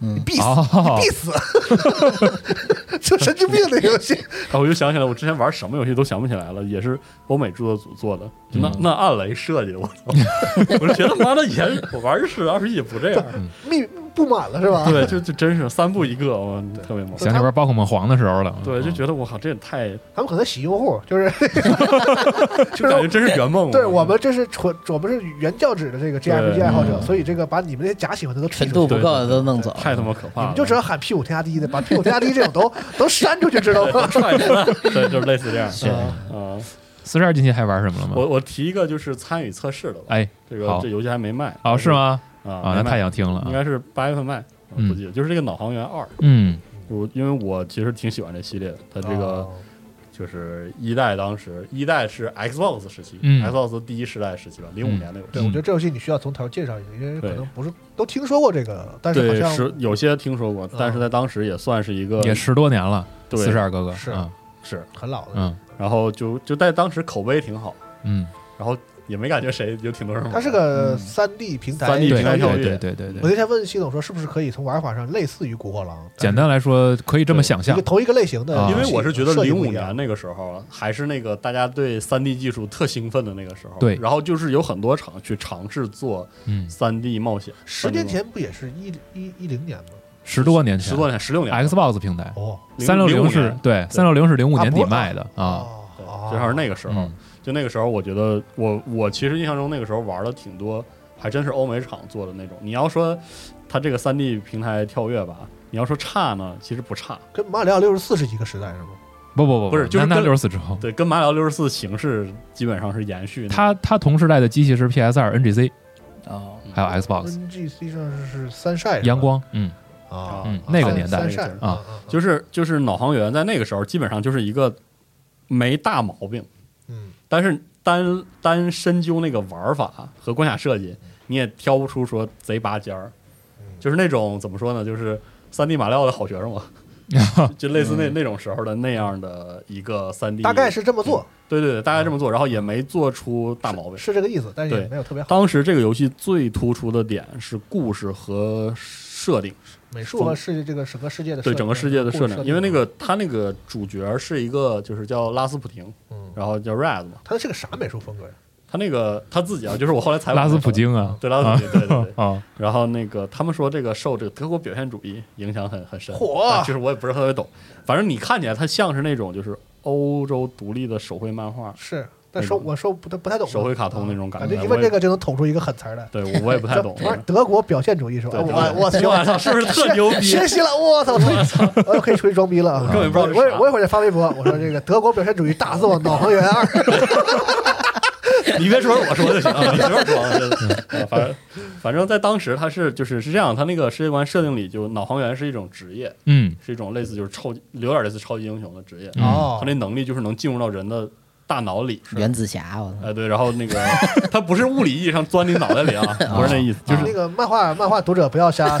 S4: 嗯
S2: 你必死，
S3: 哦
S2: 你必死，就神经病的游戏。
S5: 然后我就想起来，我之前玩什么游戏都想不起来了，也是欧美制作组做的，就那、
S3: 嗯
S5: 那暗雷设计的，我操！我就觉得妈的，以前我玩日式 R P G 也不这样，
S2: 密布满了是吧？
S5: 对，就就真是三步一个，我特别猛。
S3: 想起玩宝可梦黄的时候了。
S5: 对，就觉得我靠，这也太
S2: 他们可能洗用户，就是
S5: 就感觉真是圆梦。
S2: 对我们这是纯，我们是原教旨的这个 J R P G
S5: 对
S2: 爱好者，
S4: 嗯
S2: 所以这个把你们那些假喜欢的都剔
S4: 程
S2: 出去。
S4: 度不够的都弄走。
S5: 太他妈可怕了！
S2: 你们就知道喊 P 五添加 D 的，把 P 五添加 D 这种都都删出去，知道吗？
S5: 踹出来，对，就是类似这样。
S4: 是
S5: 啊，
S3: 四十二近期还玩什么了吗？
S5: 我我提一个就是参与测试的吧，
S3: 哎，
S5: 这个
S3: 好
S5: 这游戏还没卖
S3: 哦，是？吗？
S5: 啊
S3: 啊，那太想听了啊。
S5: 应该是八月份卖，我
S3: 嗯
S5: 不记得，就是这个脑航员二。
S3: 嗯
S5: 我因为我其实挺喜欢这系列的，它这个
S2: 哦
S5: 就是一代，当时一代是 Xbox 时期、
S3: 嗯
S5: x b o x 第一世代时期吧，零五年的游戏。
S2: 对，我觉得这游戏你需要从头介绍一下，因为可
S5: 对
S2: 能不是都听说过这个，但是好
S5: 对，
S2: 像
S5: 是有些听说过，但是在当时也算是一个
S3: 也十多年了，
S5: 对
S3: 四十二哥哥
S2: 是
S3: 啊
S5: 是，
S2: 很老的。
S3: 嗯
S5: 然后就就在当时口碑挺好，
S3: 嗯，
S5: 然后也没感觉谁有挺多人玩。
S2: 它是个三 D 平台，
S5: 三 D
S3: 对
S5: 平台跳跃
S3: 对对对对
S2: 我
S3: 对，
S2: 那天问系统说，是不是可以从玩法上类似于《古惑狼》？
S3: 简单来说可以这么想象
S2: 一个。同一个类型的
S3: 啊
S2: 游戏，
S5: 因为我是觉得零五
S2: 设计不一样
S5: 年那个时候还是那个大家对三 D 技术特兴奋的那个时候，
S3: 对
S5: 然后就是有很多厂去尝试做
S3: 嗯，
S5: 三 D 冒险。
S2: 十年前不也是一一一零年吗？
S3: 十多年前，
S5: 十多年，十六年
S3: Xbox 平台，
S2: 哦
S3: 三六零是对三六零是零五年底
S2: 啊不
S3: 卖的啊。
S5: 对
S2: 哦，
S5: 正好是那个时候，
S3: 嗯
S5: 就那个时候，我觉得我我其实印象中那个时候玩的挺多，还真是欧美厂做的那种。你要说它这个三 D 平台跳跃吧，你要说差呢，其实不差。
S2: 跟马里奥六十四是一个时代是吗？
S3: 不不不
S5: 不是就是
S3: 那那
S5: 跟
S3: 六十四之后，
S5: 对，跟马里奥六十四形式基本上是延续的。
S3: 它它同时代的机器是 P S 二、N G C
S4: 哦，
S3: 还有 Xbox
S2: N G C 上是是三晒是吧
S3: 阳光，嗯
S2: 啊，
S3: 嗯
S2: 啊
S3: 那个年代
S2: 三晒
S3: 啊
S2: 啊，
S5: 就是就是脑航员在那个时候基本上就是一个没大毛病，
S2: 嗯
S5: 但是单单深究那个玩法和关卡设计，你也挑不出说贼拔尖儿，就是那种怎么说呢，就是三 D 马里奥的好学生嘛，就类似那那种时候的那样的一个三 D，
S2: 大概是这么做，
S5: 对对对，大概这么做，然后也没做出大毛病。
S2: 是这个意思，但是也
S5: 对
S2: 没有特别好。
S5: 当时这个游戏最突出的点是故事和设定，
S2: 美术和世界这个整个世界的设定
S5: 对整个世界的设
S2: 故事
S5: 定，因为那个他那个主角是一个就是叫拉斯普廷，
S2: 嗯，
S5: 然后叫 Raz 嘛，
S2: 他是个啥美术风格呀？
S5: 他那个他自己啊，就是我后来采访
S3: 拉斯普京啊，
S5: 对拉斯普京，对对对。
S3: 啊，
S5: 然后那个他们说这个受这个德国表现主义影响很很深，
S2: 嚯
S5: 啊就是我也不是特别懂，反正你看起来它像是那种就是欧洲独立的手绘漫画、
S2: 是，但说我说不太不太懂
S5: 手绘卡通那种感觉，
S2: 感觉一问这个就能捅出一个狠词儿来。
S5: 对我我也不太懂。
S2: 这玩意儿德国表现主义是吧？
S5: 对对
S2: 我我
S5: 对我操，是不是特牛逼？
S2: 学习了，我操！我可以出去装逼了啊！
S5: 根本不知道是啥
S2: 我我一会儿再发微博，我说这个德国表现主义大作《脑航员二》。
S5: 你别说我说就行啊，你随便说啊。就是反正反正在当时他是就是是这样，他那个世界观设定里就脑航员是一种职业，
S3: 嗯
S5: 是一种类似就是超级有点类似超级英雄的职业，
S3: 嗯
S2: 哦
S5: 他那能力就是能进入到人的大脑里。
S4: 原子侠，我操，
S5: 哎，对，然后那个他不是物理意义上钻你脑袋里啊，不是那意思，就是
S2: 那个漫画漫画读者不要瞎。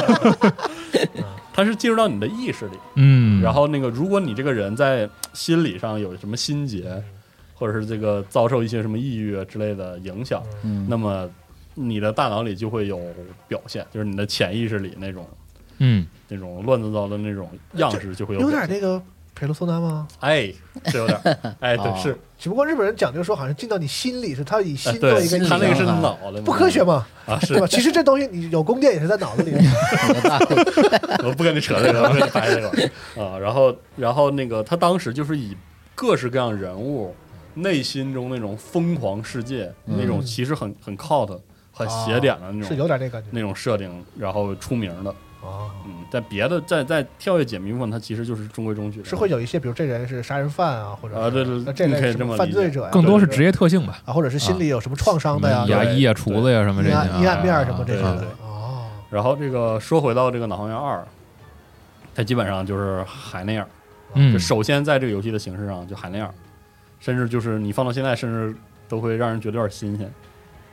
S5: 他是进入到你的意识里，
S3: 嗯，
S5: 然后那个如果你这个人在心理上有什么心结，或者是这个遭受一些什么抑郁之类的影响，
S4: 嗯，
S5: 那么你的大脑里就会有表现，就是你的潜意识里那种
S3: 嗯
S5: 那种乱糟糟的那种样式就会有
S2: 有
S5: 表现。
S2: 点那个佩鲁索纳吗？
S5: 哎，是有点儿，哎，对，
S4: 哦
S5: 是，
S2: 只不过日本人讲究说，好像进到你心里，是他以
S5: 哎
S2: 心做
S5: 对
S2: 一个
S5: 他那个是
S2: 意象
S5: 脑的嘛，
S2: 不科学嘛，
S5: 啊，是
S2: 对吧？其实这东西你有宫殿也是在脑子里。
S4: 有道理，
S5: 我不跟你扯这个，我不跟你掰这个啊。然后，然后那个他当时就是以各式各样人物内心中那种疯狂世界，
S4: 嗯
S5: 那种其实很很 cult、很邪典的那
S2: 是
S5: 种
S2: 有点那感觉
S5: 那种设定，然后出名的。
S2: 啊，
S5: 嗯，在别的在在跳跃解谜部分，它其实就是中规中矩的。
S2: 是会有一些，比如这人是杀人犯啊，或者
S5: 啊对对对
S2: 那这
S5: 你可以
S2: 类什么
S5: 这么理解
S2: 犯罪者呀，
S3: 更多是
S2: 对
S3: 职业特性吧，
S2: 啊，或者是心里有什么创伤的呀，
S3: 牙医啊、
S5: 对
S3: 厨子呀什么这些
S2: 阴暗阴暗面
S3: 啊
S2: 什么这些的
S5: 对对对
S2: 哦，
S5: 然后这个说回到这个《脑航员二》，它基本上就是还那样。
S3: 嗯
S5: 就首先在这个游戏的形式上就还那样，甚至就是你放到现在，甚至都会让人觉得有点新鲜。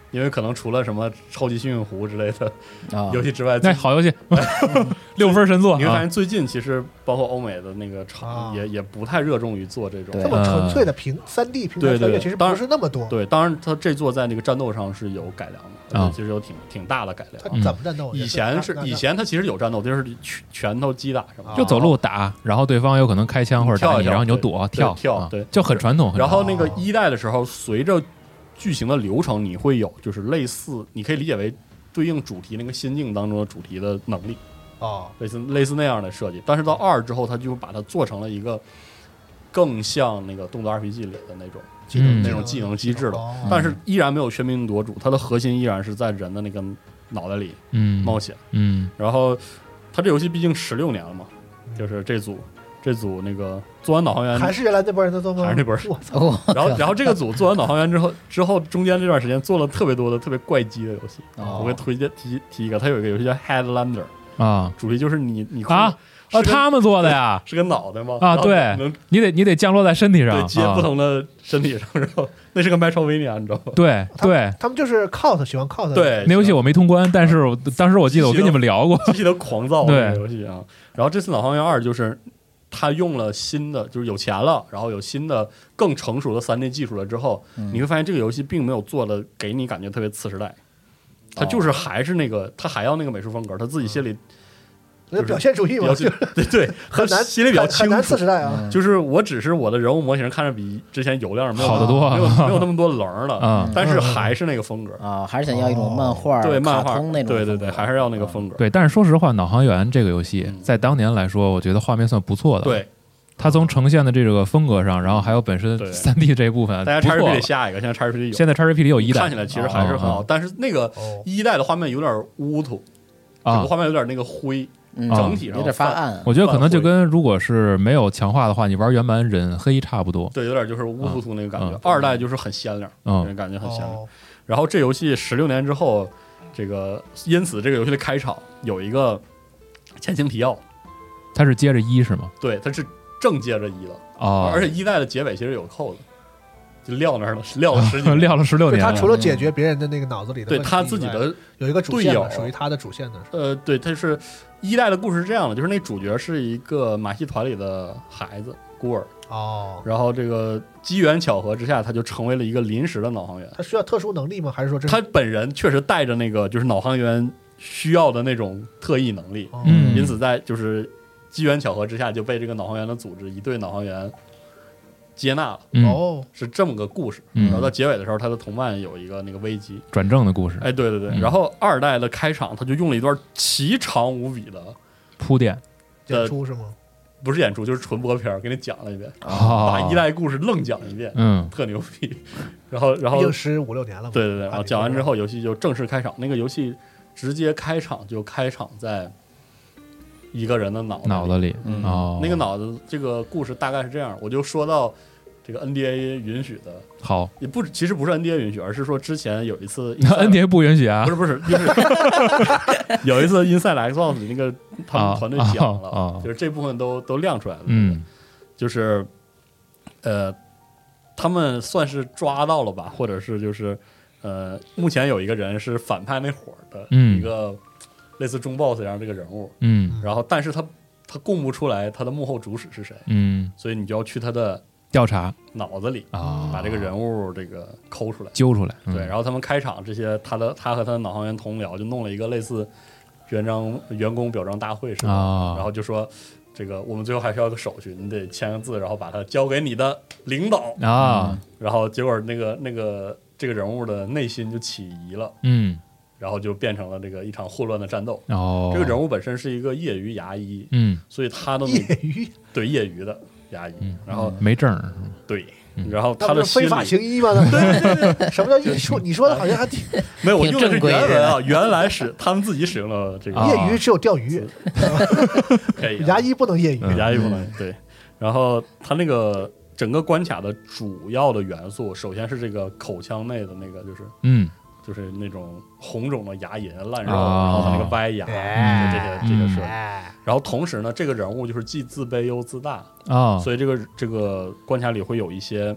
S5: 因为可能除了什么超级幸运湖之类的
S4: 啊
S5: 游戏之外，
S3: 那好游戏，六分神作啊！
S5: 你会发现最近其实包括欧美的那个厂
S2: 啊
S5: 也也不太热衷于做这种
S4: 对
S2: 这么纯粹的平三 D 平台
S5: 对对
S2: 穿越，其实
S5: 当然
S2: 不是那么多。
S5: 对，当然它这座在那个战斗上是有改良的，
S3: 啊
S5: 其实有挺挺大的改
S2: 它
S5: 良。
S2: 怎么战斗？
S5: 以前是
S2: 那那
S5: 以前它其实有战斗，就是拳拳头击打什么的，
S3: 就走路打，然后对方有可能开枪或者打你，
S5: 跳一跳
S3: 然后你就躲
S5: 对
S3: 跳啊
S5: 跳对
S3: 就很传统。很
S5: 然后
S3: 传
S5: 那个一代的时候，随着剧情的流程，你会有就是类似，你可以理解为对应主题那个心境当中的主题的能力，
S2: 哦，
S5: 类似类似那样的设计。但是到二之后，它就把它做成了一个更像那个动作 R P G 里的那种
S2: 技能
S3: 嗯
S5: 那种技能机制的，
S2: 哦
S5: 但是依然没有喧宾夺主，它的核心依然是在人的那个脑袋里
S3: 嗯
S5: 冒险。
S3: 嗯
S5: 然后它这游戏毕竟十六年了嘛，就是这组这组那个做完导航员
S2: 还是原来那波人在做吗？
S5: 还是那波人
S2: 我操！
S4: 哦，
S5: 然后，然后这个组做完导航员之后，之后中间这段时间做了特别多的特别怪机的游戏。
S4: 哦
S5: 我会推荐提提一个，它有一个游戏叫 Headlander，
S3: 啊
S5: 主题就是你你
S3: 啊啊！他们做的呀，
S5: 是个脑袋吗？
S3: 啊
S5: 然后
S3: 对
S5: 能
S3: 你得你得降落在身体上，
S5: 对接不同的身体上，然后那是个 Metrovania，你知道吗？
S3: 对对。
S2: 他们就是 cos 喜欢 cos
S5: 对，
S3: 那游戏我没通关，但是我当时我记得我跟你们聊过，
S5: 机器的狂躁
S3: 对
S5: 这个游戏啊。然后这次导航员二就是他用了新的，就是有钱了，然后有新的更成熟的三 D 技术了之后，
S4: 嗯
S5: 你会发现这个游戏并没有做的给你感觉特别次时代，他
S3: 哦
S5: 就是还是那个，他还要那个美术风格，他自己心里
S2: 那表现主义嘛，
S5: 比较
S2: 就
S5: 对对，
S2: 很难
S5: 他心里比较清楚
S2: 很很难次。时代啊。
S4: 嗯
S5: 就是我只是我的人物模型看着比之前油亮没有
S3: 好得多
S5: 没有没有那么多棱了，
S3: 啊
S5: 但是还是那个风格，
S4: 啊，还是想要一种漫画、
S5: 对漫画
S4: 卡通那种风格，
S5: 对对对，还是要那个风格。
S3: 对。但是说实话，《脑航员》这个游戏
S5: 嗯
S3: 在当年来说，我觉得画面算不错的。，
S5: 对，
S3: 它从呈现的这个风格上，然后还有本身
S5: 对
S3: 三 D 这一部分，
S5: 大家
S3: 不
S5: X G
S3: 错了。
S5: 里下一个，现在 X G 里有，
S3: 现在 X G P 里有一代，
S5: 看起来其实还是很好，
S3: 哦
S5: 但是那个
S2: 哦，
S5: 一代的画面有点乌土，整
S3: 啊
S5: 个。画面有点那个灰，
S4: 嗯，
S5: 整体上
S4: 有点发暗。
S3: 我觉得可能就跟如果是没有强化的话，你玩原版忍黑差不多。
S5: 对，有点就是乌突突那个感觉
S3: 嗯。
S5: 二代就是很鲜亮，
S3: 嗯
S5: 这个感觉很鲜亮。
S2: 哦，
S5: 然后这游戏十六年之后，这个因此这个游戏的开场有一个前情提要，
S3: 它是接着一是吗？
S5: 对，它是正接着一的，
S3: 哦，
S5: 而且一代的结尾其实有扣子，就撂那儿了，撂了十几年，
S3: 撂了十六年了。
S2: 就他除了解决别人的那个脑子里的问题
S5: 对他自己
S2: 以外
S5: 的
S2: 有一个主线嘛，
S5: 队友
S2: 属于他的主线的。
S5: 呃，对，他是一代的故事是这样的，就是那主角是一个马戏团里的孩子孤儿，
S2: 哦，
S5: 然后这个机缘巧合之下，他就成为了一个临时的脑航员。
S2: 他需要特殊能力吗？还是说这是
S5: 他本人确实带着那个就是脑航员需要的那种特异能力，
S2: 哦
S3: 嗯
S5: 因此在就是机缘巧合之下就被这个脑航员的组织一队脑航员接纳了，
S3: 嗯，
S2: 哦，
S5: 是这么个故事。
S3: 嗯
S5: 然后到结尾的时候，他的同伴有一个那个危机，
S3: 转正的故事，
S5: 哎，对对对。
S3: 嗯
S5: 然后二代的开场，他就用了一段奇长无比的，
S3: 铺垫。
S2: 演出是吗？
S5: 不是演出就是纯播片儿，给你讲了一遍，
S3: 哦
S5: 把一代故事愣讲一遍，
S3: 嗯
S5: 特牛逼。然后然后
S2: 毕竟十五六年了嘛。
S5: 对对对，然后
S2: 按理
S5: 讲完之
S2: 说
S5: 后，游戏就正式开场。那个游戏直接开场就开场在一个人的脑子里
S3: 脑子里
S4: 嗯
S3: 哦，
S5: 那个脑子这个故事大概是这样，我就说到这个 N D A 允许的，
S3: 好
S5: 也不其实不是 N D A 允许，而是说之前有一次
S3: ，N D A 不允许啊
S5: 不是不是，就是有一次 Inside Xbox 里那个他们团队讲了，
S3: 啊啊啊
S5: 就是这部分都都亮出来了，
S3: 嗯
S5: 就是呃，他们算是抓到了吧，或者是就是呃，目前有一个人是反派那伙儿的
S3: 嗯
S5: 一个类似中 boss 一样这个人物，
S3: 嗯
S5: 然后但是他他供不出来他的幕后主使是谁，
S3: 嗯，
S5: 所以你就要去他的
S3: 调查
S5: 脑子里
S3: 啊，
S5: 把这个人物这个抠出来。
S3: 揪出来。嗯
S5: 对，然后他们开场这些，他的他和他的脑航员同僚就弄了一个类似员章员工表彰大会似的，
S3: 啊
S5: 然后就说这个我们最后还需要个手续，你得签个字，然后把它交给你的领导。
S3: 啊，
S5: 然后结果那个那个这个人物的内心就起疑了，
S3: 嗯，
S5: 然后就变成了这个一场混乱的战斗。
S3: 哦，
S5: 这个人物本身是一个业余牙医，
S3: 嗯
S5: 所以他的那
S2: 业余，
S5: 对业余的牙医，
S3: 嗯
S5: 然后
S3: 没证儿，
S5: 对
S3: 嗯，
S5: 然后
S2: 那
S5: 他的心理
S2: 不是非法行医吗？对，什么叫你说你说的好像还挺
S5: 没有，我
S4: 挺
S5: 用的是
S4: 正规
S5: 原文啊，原来是他们自己使用了这个
S3: 啊
S2: 业余，只有钓鱼，
S5: 可以啊
S2: 牙医不能业余。
S3: 嗯
S5: 牙医不能对。然后他那个整个关卡的主要的元素，首先是这个口腔内的那个，就是
S3: 嗯
S5: 就是那种红肿的牙龈、烂肉，
S3: 啊
S5: 然后他那个歪牙，
S2: 哎
S5: 就这些这个设计。
S2: 哎，
S5: 然后同时呢，这个人物就是既自卑又自大，
S3: 啊，
S5: 所以这个这个关卡里会有一些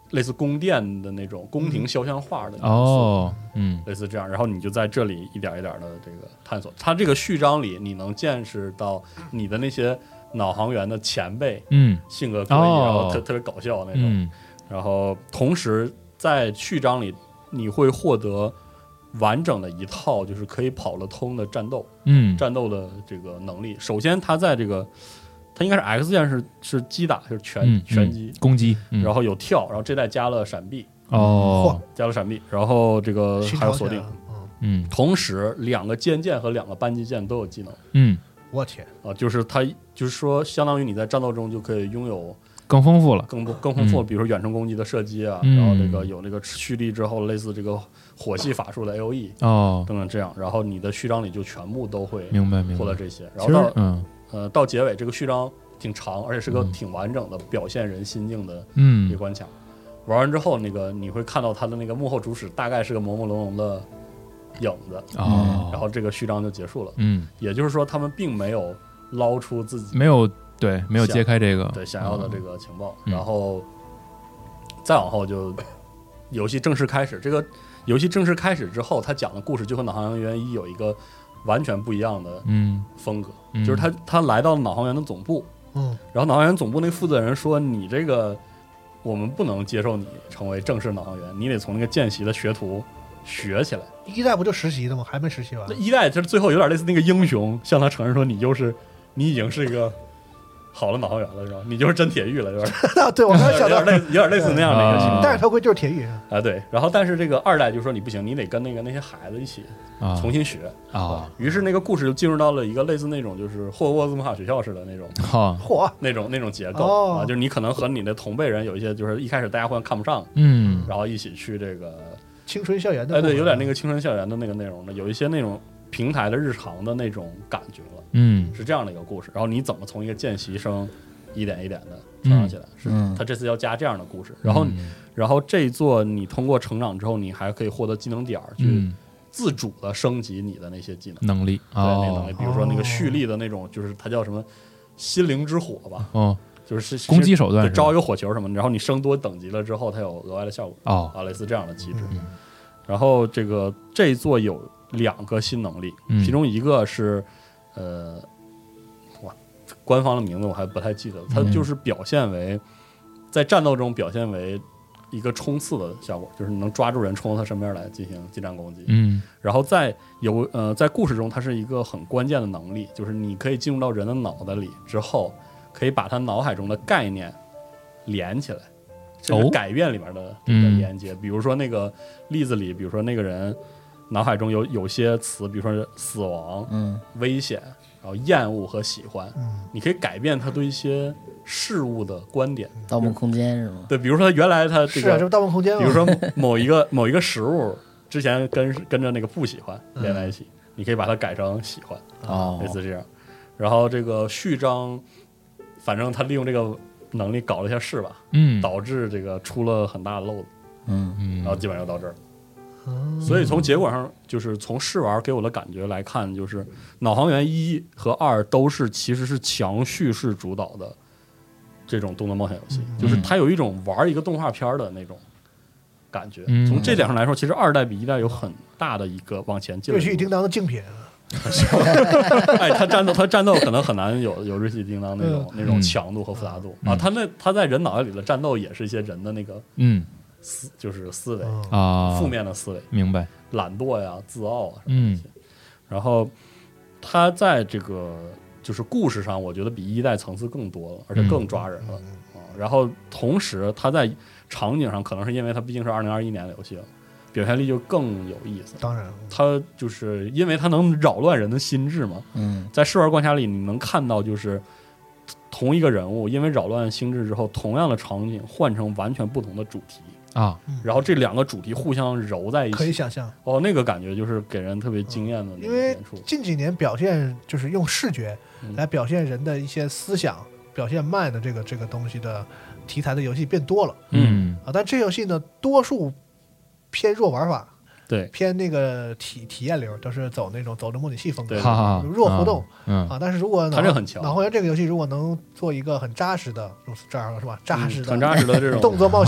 S5: 类似宫殿的那种宫廷肖像画的元素
S3: 哦，嗯
S5: 类似这样，然后你就在这里一点一点的这个探索。它这个序章里，你能见识到你的那些脑航员的前辈，
S3: 嗯
S5: 性格各异，
S3: 哦
S5: 然后特特别搞笑那种。
S3: 嗯
S5: 然后同时在序章里，你会获得完整的一套就是可以跑得通的战斗，
S3: 嗯
S5: 战斗的这个能力。首先，它在这个它应该是 X 键是是击打，就是拳、
S3: 嗯
S5: 拳击，
S3: 攻击，嗯
S5: 然后有跳，然后这代加了闪避，
S3: 哦，
S5: 加了闪避，然后这个
S2: 新
S5: 还有锁定。
S2: 朝鲜啊，嗯，
S3: 嗯
S5: 同时，两个肩键和两个扳机键都有技能
S3: 嗯，
S2: 我天，
S5: 啊，就是它就是说，相当于你在战斗中就可以拥有
S3: 更丰富了，
S5: 更多更丰富，
S3: 嗯
S5: 比如说远程攻击的射击啊，
S3: 嗯
S5: 然后这个有这个蓄力之后类似这个火系法术的 A O E
S3: 哦，
S5: 等等这样，然后你的序章里就全部都会
S3: 明白明白。
S5: 获得这些，然
S3: 其实
S5: 后到
S3: 嗯
S5: 呃到结尾这个序章挺长，而且是个挺完整的表现人心境的一
S3: 嗯
S5: 个关卡。玩完之后，那个你会看到它的那个幕后主使大概是个朦朦胧胧的影子，
S3: 哦，
S5: 然后这个序章就结束了。
S3: 嗯
S5: 也就是说，他们并没有捞出自己
S3: 没有对没有揭开这个
S5: 对想要的这
S3: 个
S5: 个情报，
S3: 嗯
S5: 然后再往后就游戏正式开始。这个游戏正式开始之后，他讲的故事就和《脑航员一》有一个完全不一样的
S3: 嗯
S5: 风格，
S3: 嗯
S5: 就是他他来到了脑航员的总部，
S2: 嗯，
S5: 然后脑航员总部那个负责人说：“你这个我们不能接受你成为正式脑航员，你得从那个见习的学徒学起来。”
S2: 一代不就实习的吗？还没实习完
S5: 那。一代就是最后有点类似那个英雄向他承认说：“你就是你已经是一个好的脑航员了，是吧？你就是真铁玉了，有点
S2: 对，我刚才
S5: 有
S2: 想到
S5: 点，类有点类似那样的一个情况。”
S2: 戴着头盔就是铁玉。
S5: 啊，对，然后但是这个二代就说你不行，你得跟那个那些孩子一起
S3: 啊
S5: 重新学。
S3: 啊
S5: 于是那个故事就进入到了一个类似那种就是霍格沃兹魔法学校似的那种
S3: 好
S2: 嚯，
S5: 那种那种结构、
S2: 哦
S5: 啊，就是你可能和你的同辈人有一些就是一开始大家互相看不上，
S3: 嗯
S5: 然后一起去这个，
S2: 青春校园的
S5: 哎，
S2: 部分，
S5: 对，有点那个青春校园的那个内容的，有一些那种平台的日常的那种感觉了，
S3: 嗯
S5: 是这样的一个故事。然后你怎么从一个见习生一点一点的成长起来，是
S4: 嗯
S5: 他这次要加这样的故事。然后
S3: 嗯
S5: 然后这一座你通过成长之后，你还可以获得技能点儿去
S3: 嗯
S5: 自主的升级你的那些技能，
S3: 能力
S5: 对，那能力，
S3: 哦
S5: 比如说那个蓄力的那种，就是它叫什么心灵之火吧，
S3: 哦
S5: 就是是
S3: 攻击手段是吧
S5: 对招一个火球什么的，然后你升多等级了之后，它有额外的效果
S3: 哦
S5: 啊，类似这样的机制。
S2: 嗯
S5: 然后这个这一座有两个新能力，
S3: 嗯
S5: 其中一个是呃，哇，官方的名字我还不太记得，它
S3: 嗯
S5: 就是表现为在战斗中表现为一个冲刺的效果，就是你能抓住人冲到他身边来进行近战攻击。
S3: 嗯
S5: 然后在有呃在故事中，它是一个很关键的能力，就是你可以进入到人的脑袋里之后，可以把他脑海中的概念连起来，甚至
S3: 哦
S5: 改变里面的这个连接。比如说那个例子里，比如说那个人脑海中有有些词，比如说死亡、
S4: 嗯
S5: 危险，然后厌恶和喜欢，
S2: 嗯，
S5: 你可以改变他对一些事物的观点。
S4: 盗梦空间是吗？
S5: 对，比如说原来他这
S2: 是啊，这
S5: 个
S2: 不《盗梦空间》吗？
S5: 比如说某一个某一个食物之前跟跟着那个不喜欢连在一起，你可以把它改成喜欢，
S4: 哦
S5: 类似这样。然后这个序章，反正他利用这个能力搞了一下事吧，
S3: 嗯
S5: 导致这个出了很大的漏子，
S4: 嗯
S3: 嗯
S5: 然后基本上就到这儿。
S2: 嗯
S5: 所以从结果上，就是从试玩给我的感觉来看，就是《脑航员一》和二都是其实是强叙事主导的这种动作冒险游戏，
S2: 嗯
S5: 就是它有一种玩一个动画片的那种感觉。
S3: 嗯
S5: 从这点上来说，其实二代比一代有很大的一个往前进了一步。
S2: 瑞奇与叮当的竞品，
S5: 哎，它战斗，它战斗可能很难有有瑞奇叮当那种那种强度和复杂度
S3: 嗯
S5: 啊。它那它在人脑袋里的战斗也是一些人的那个
S3: 嗯
S5: 思，就是思维
S2: 嗯
S3: 啊
S5: 负面的思维，
S3: 明白
S5: 懒惰呀、自傲啊什么
S3: 嗯
S5: 这些。然后它在这个就是故事上，我觉得比一代层次更多了，而且更抓人了啊。然后同时，它在场景上，可能是因为它毕竟是二零二一年的游戏了，表现力就更有意思。
S2: 当然，
S5: 它就是因为它能扰乱人的心智嘛，
S4: 嗯
S5: 在试玩关卡里，你能看到就是同一个人物因为扰乱心智之后，同样的场景换成完全不同的主题，
S3: 啊
S5: 然后这两个主题互相揉在一起，
S2: 可以想象，
S5: 哦，那个感觉就是给人特别惊艳的那
S2: 因为
S5: 个演出。
S2: 近几年表现就是用视觉
S5: 嗯
S2: 来表现人的一些思想、表现慢的这个这个东西的题材的游戏变多了
S3: 嗯
S2: 啊，但这游戏呢，多数偏弱玩法，
S5: 对
S2: 偏那个体体验流，都是走那种走着模拟器风格
S5: 对，
S3: 哈哈
S2: 弱互动
S3: 嗯
S2: 啊。但是如果
S5: 它这很强
S2: 脑还原这个游戏如果能做一个很扎实的，这样是吧？扎实的
S5: 嗯很扎实的这种
S2: 动作冒险
S3: 啊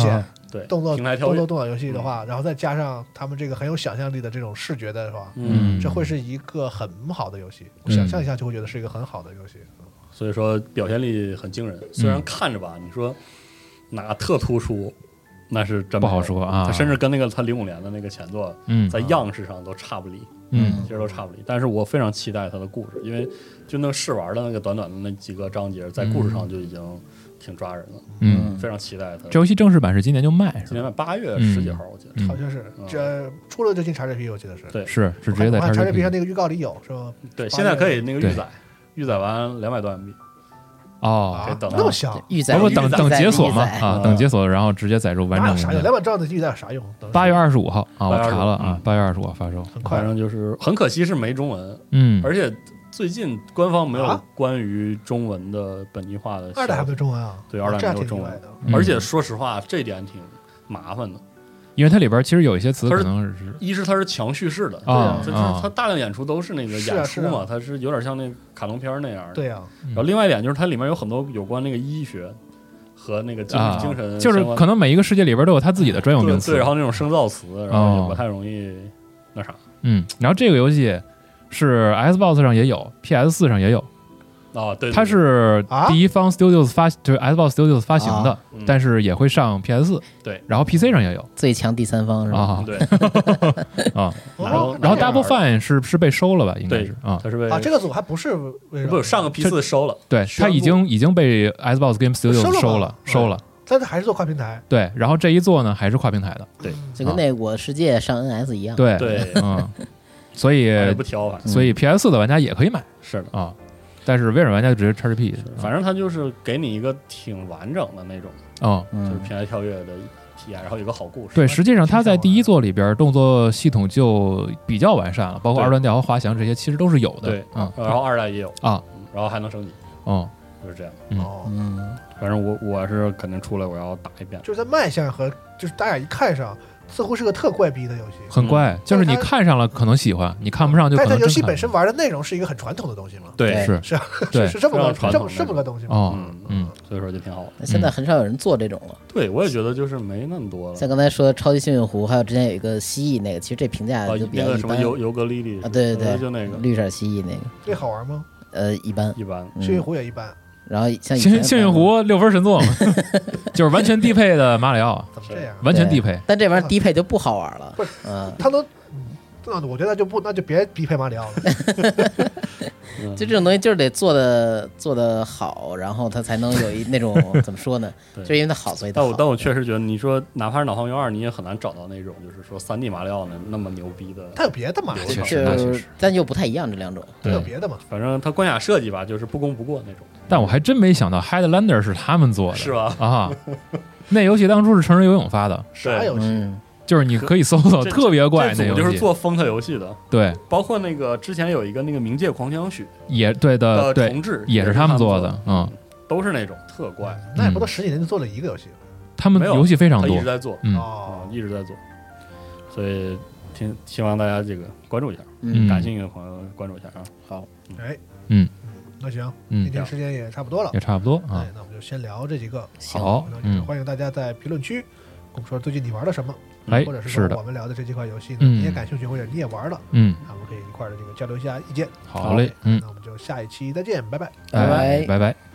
S5: 对
S2: 动作
S5: 平台跳跃
S2: 动作动作游戏的话，然后再加上他们这个很有想象力的这种视觉的话，
S5: 嗯，
S2: 这会是一个很好的游戏。我
S3: 嗯
S2: 想象一下就会觉得是一个很好的游戏。
S5: 所以说表现力很惊人。虽然看着吧，你说哪特突出，那是真
S3: 不好说啊
S5: 它甚至跟那个他零五年的那个前作，
S3: 嗯
S5: 在样式上都差不离，
S3: 嗯
S5: 其实都差不离。但是我非常期待它的故事，因为就那试玩的那个短短的那几个章节，在故事上就已经挺抓人了，
S3: 嗯，
S5: 非常期待它。
S3: 这游戏正式版是今年就卖，是吧？
S5: 今年八月
S3: 嗯
S5: 十几号，我记得。
S3: 嗯
S2: 好像是
S5: 嗯
S2: 这出了就进 X G P， 我记得是。
S5: 对
S3: 是是直接在
S2: 我看 X G P 上
S3: X G P
S2: 那个预告里有是吧？
S5: 对，
S2: 八
S5: 现在可以
S2: 月
S5: 那个预载，预载完两百多 M B。
S3: 哦，
S5: 可以等
S2: 那么香，
S4: 预载
S3: 包括等
S4: 预载
S3: 等解锁嘛
S4: 预载
S3: 啊，等解锁，然后直接载入完整
S2: 哪有啥用？
S3: 的。
S2: 两百兆的预载有啥用？
S3: 八月二十五号啊，我
S5: 八月二十五
S3: 查了啊
S5: 嗯，
S3: 八月二十五号发售。
S2: 很快
S5: 反，正就是很可惜是没中文，
S3: 嗯，
S5: 而且最近官方没有
S2: 啊
S5: 关于中文的本地化的消息。
S2: 二代还没有中文啊？
S5: 对二代
S2: 这样
S5: 没有中文
S2: 挺意外的。
S3: 嗯
S5: 而且说实话，这点挺麻烦的。
S3: 因为它里边其实有一些词
S5: 它是
S3: 可能是
S5: 一是它是强叙事的，
S3: 啊
S5: 它它它
S3: 啊，
S5: 大量演出都是那个
S2: 是啊
S5: 演出嘛，
S2: 是啊
S5: 它是有点像那个卡通片那样的。
S2: 对呀，
S5: 然后另外一点就是它里面有很多有关那个医学和那个精
S3: 啊
S5: 精神
S3: 就是
S5: 相关
S3: 可能每一个世界里边都有它自己的专有名词
S5: 对对，。然后那种生造词，然后也
S3: 哦
S5: 不太容易那啥
S3: 嗯，然后这个游戏是 Xbox 上也有，P S 四上也有，
S5: 啊。对，对
S3: 它是
S2: 啊
S3: 第一方 Studios 发，就是 Xbox Studios 发行的
S4: 啊，
S5: 嗯
S3: 但是也会上 P S 四。
S5: 对，
S3: 然后 P C 上也有
S4: 最强第三方是吧？
S3: 啊
S5: 对
S3: 啊，
S5: 然后
S3: 然后
S2: 这样
S3: Double Fine 是是被收了吧？应该
S5: 对
S3: 是啊，
S5: 它是被
S2: 啊，这个组还不是微软
S5: 不是上个 P 四收了，
S3: 对，
S2: 宣布
S3: 它已经已经被 Xbox Game
S2: 收了
S3: Studios
S2: 吗
S3: 收了，收了。
S2: 但是还是做跨平台。
S3: 对，然后这一做呢，还是跨平台的。
S5: 对
S4: 就跟那个我的世界上 N S 一样。
S3: 对
S5: 对，
S3: 嗯，所以
S5: 也不挑，反正
S3: 所以 P S 四的玩家也可以买
S5: 是的。
S3: 啊，但是微软玩家就直接 X G P。
S5: 反正它就是给你一个挺完整的那种，
S3: 哦，
S5: 就是
S4: 嗯，
S5: 平台跳跃的体验，然后有个好故事。
S3: 对，实际上它在第一座里边动作系统就比较完善了，包括
S5: 对
S3: 二段调和滑翔这些其实都是有的。
S5: 对，
S3: 嗯
S5: 然后二代也有
S3: 啊，
S5: 嗯然后还能升级，
S3: 哦，
S5: 就是这样。
S3: 嗯
S2: 哦，
S4: 嗯，
S5: 反正我我是肯定出来我要打一遍。
S2: 就是在卖相和就是大家一看上，似乎是个特怪逼的游戏。
S3: 很怪，就是你看上了可能喜欢，你看不上就可
S2: 但它游戏
S3: 能真看
S2: 本身玩的内容是一个很传统的东西嘛？
S5: 对，
S3: 是
S2: 是啊，
S3: 对
S2: 是是这么个
S5: 非常传统
S2: 这么这么个东西吗？
S3: 哦，
S5: 嗯
S3: 嗯，
S5: 所以说就挺好的。
S4: 那现在很少有人做这种了。
S5: 对，我也觉得就是没那么多了。
S4: 像刚才说的超级幸运湖，还有之前有一个蜥蜴那个，其实这评价
S5: 啊，
S4: 就比
S5: 那
S4: 较一般。
S5: 个什么尤尤格丽丽
S4: 啊，对对对，
S5: 就那个
S4: 绿色蜥蜴那个，
S2: 这好玩吗？
S4: 呃，一般。
S5: 一般。
S4: 嗯
S2: 幸运湖也一般，
S4: 然后像以
S3: 幸
S4: 前
S3: 幸运湖六分神作嘛，就是完全低配的马里奥，
S2: 怎么这样？
S3: 完全低配。
S4: 但这玩意儿低配就不好玩了。
S2: 不是
S4: 嗯，
S2: 他都，嗯那我觉得就不那就别低配马里奥了。
S5: 嗯
S4: 就这种东西就是得做的做的好，然后它才能有一那种怎么说呢？
S5: 对
S4: 就是因为它好，所以它好。
S5: 但我但我确实觉得，你说哪怕是脑方游二，你也很难找到那种就是说三 D 马里奥那那么牛逼的。
S2: 他有别的嘛？
S5: 有
S3: 确
S4: 就
S3: 实那确实
S4: 但又不太一样，这两种。
S2: 他有别的嘛？
S5: 反正它关卡设计吧，就是不攻不过那种。
S3: 但我还真没想到 Headlander 是他们做的，
S5: 是吧？
S3: 啊，那游戏当初是成人游泳发的，
S2: 啥游戏？
S4: 嗯，
S3: 就是你可以搜搜，
S5: 这
S3: 特别怪
S5: 这组就是
S3: 那游戏。
S5: 做风特游戏的，
S3: 对，
S5: 包括那个之前有一个那个冥界狂想曲
S3: 也对的，
S5: 的
S3: 对，
S5: 重置，
S3: 也是
S5: 是们
S3: 他们做的
S5: 的，
S3: 嗯，
S5: 都是那种特怪，
S2: 那也不都十几年就做了一个游戏
S3: 他们
S5: 没有
S3: 游戏非常多
S5: 他一直，在做，
S3: 嗯，
S2: 哦
S5: 啊，一直在做，所以挺希望大家这个关注一下，
S3: 嗯
S5: 感兴趣的朋友关注一下啊。
S4: 好，
S2: 哎，
S3: 嗯，
S2: 那行，
S3: 嗯
S2: 今天时间也差不多了
S3: 也，差不多啊
S2: 哎。，那我们就先聊这几个。
S3: 好
S2: 那就是
S3: 嗯
S2: 欢迎大家在评论区跟我们说最近你玩了什么，
S3: 哎
S2: 或者，是说
S3: 是的
S2: 我，们聊的这几款游戏呢，
S3: 嗯
S2: 你也感兴趣，或者你也玩了，
S3: 嗯，
S2: 那我们可以一块儿的这个交流一下意见。
S3: 好嘞，嗯
S2: 那，我们就下一期再见，拜拜。
S3: 哎
S4: 拜拜
S3: 拜拜。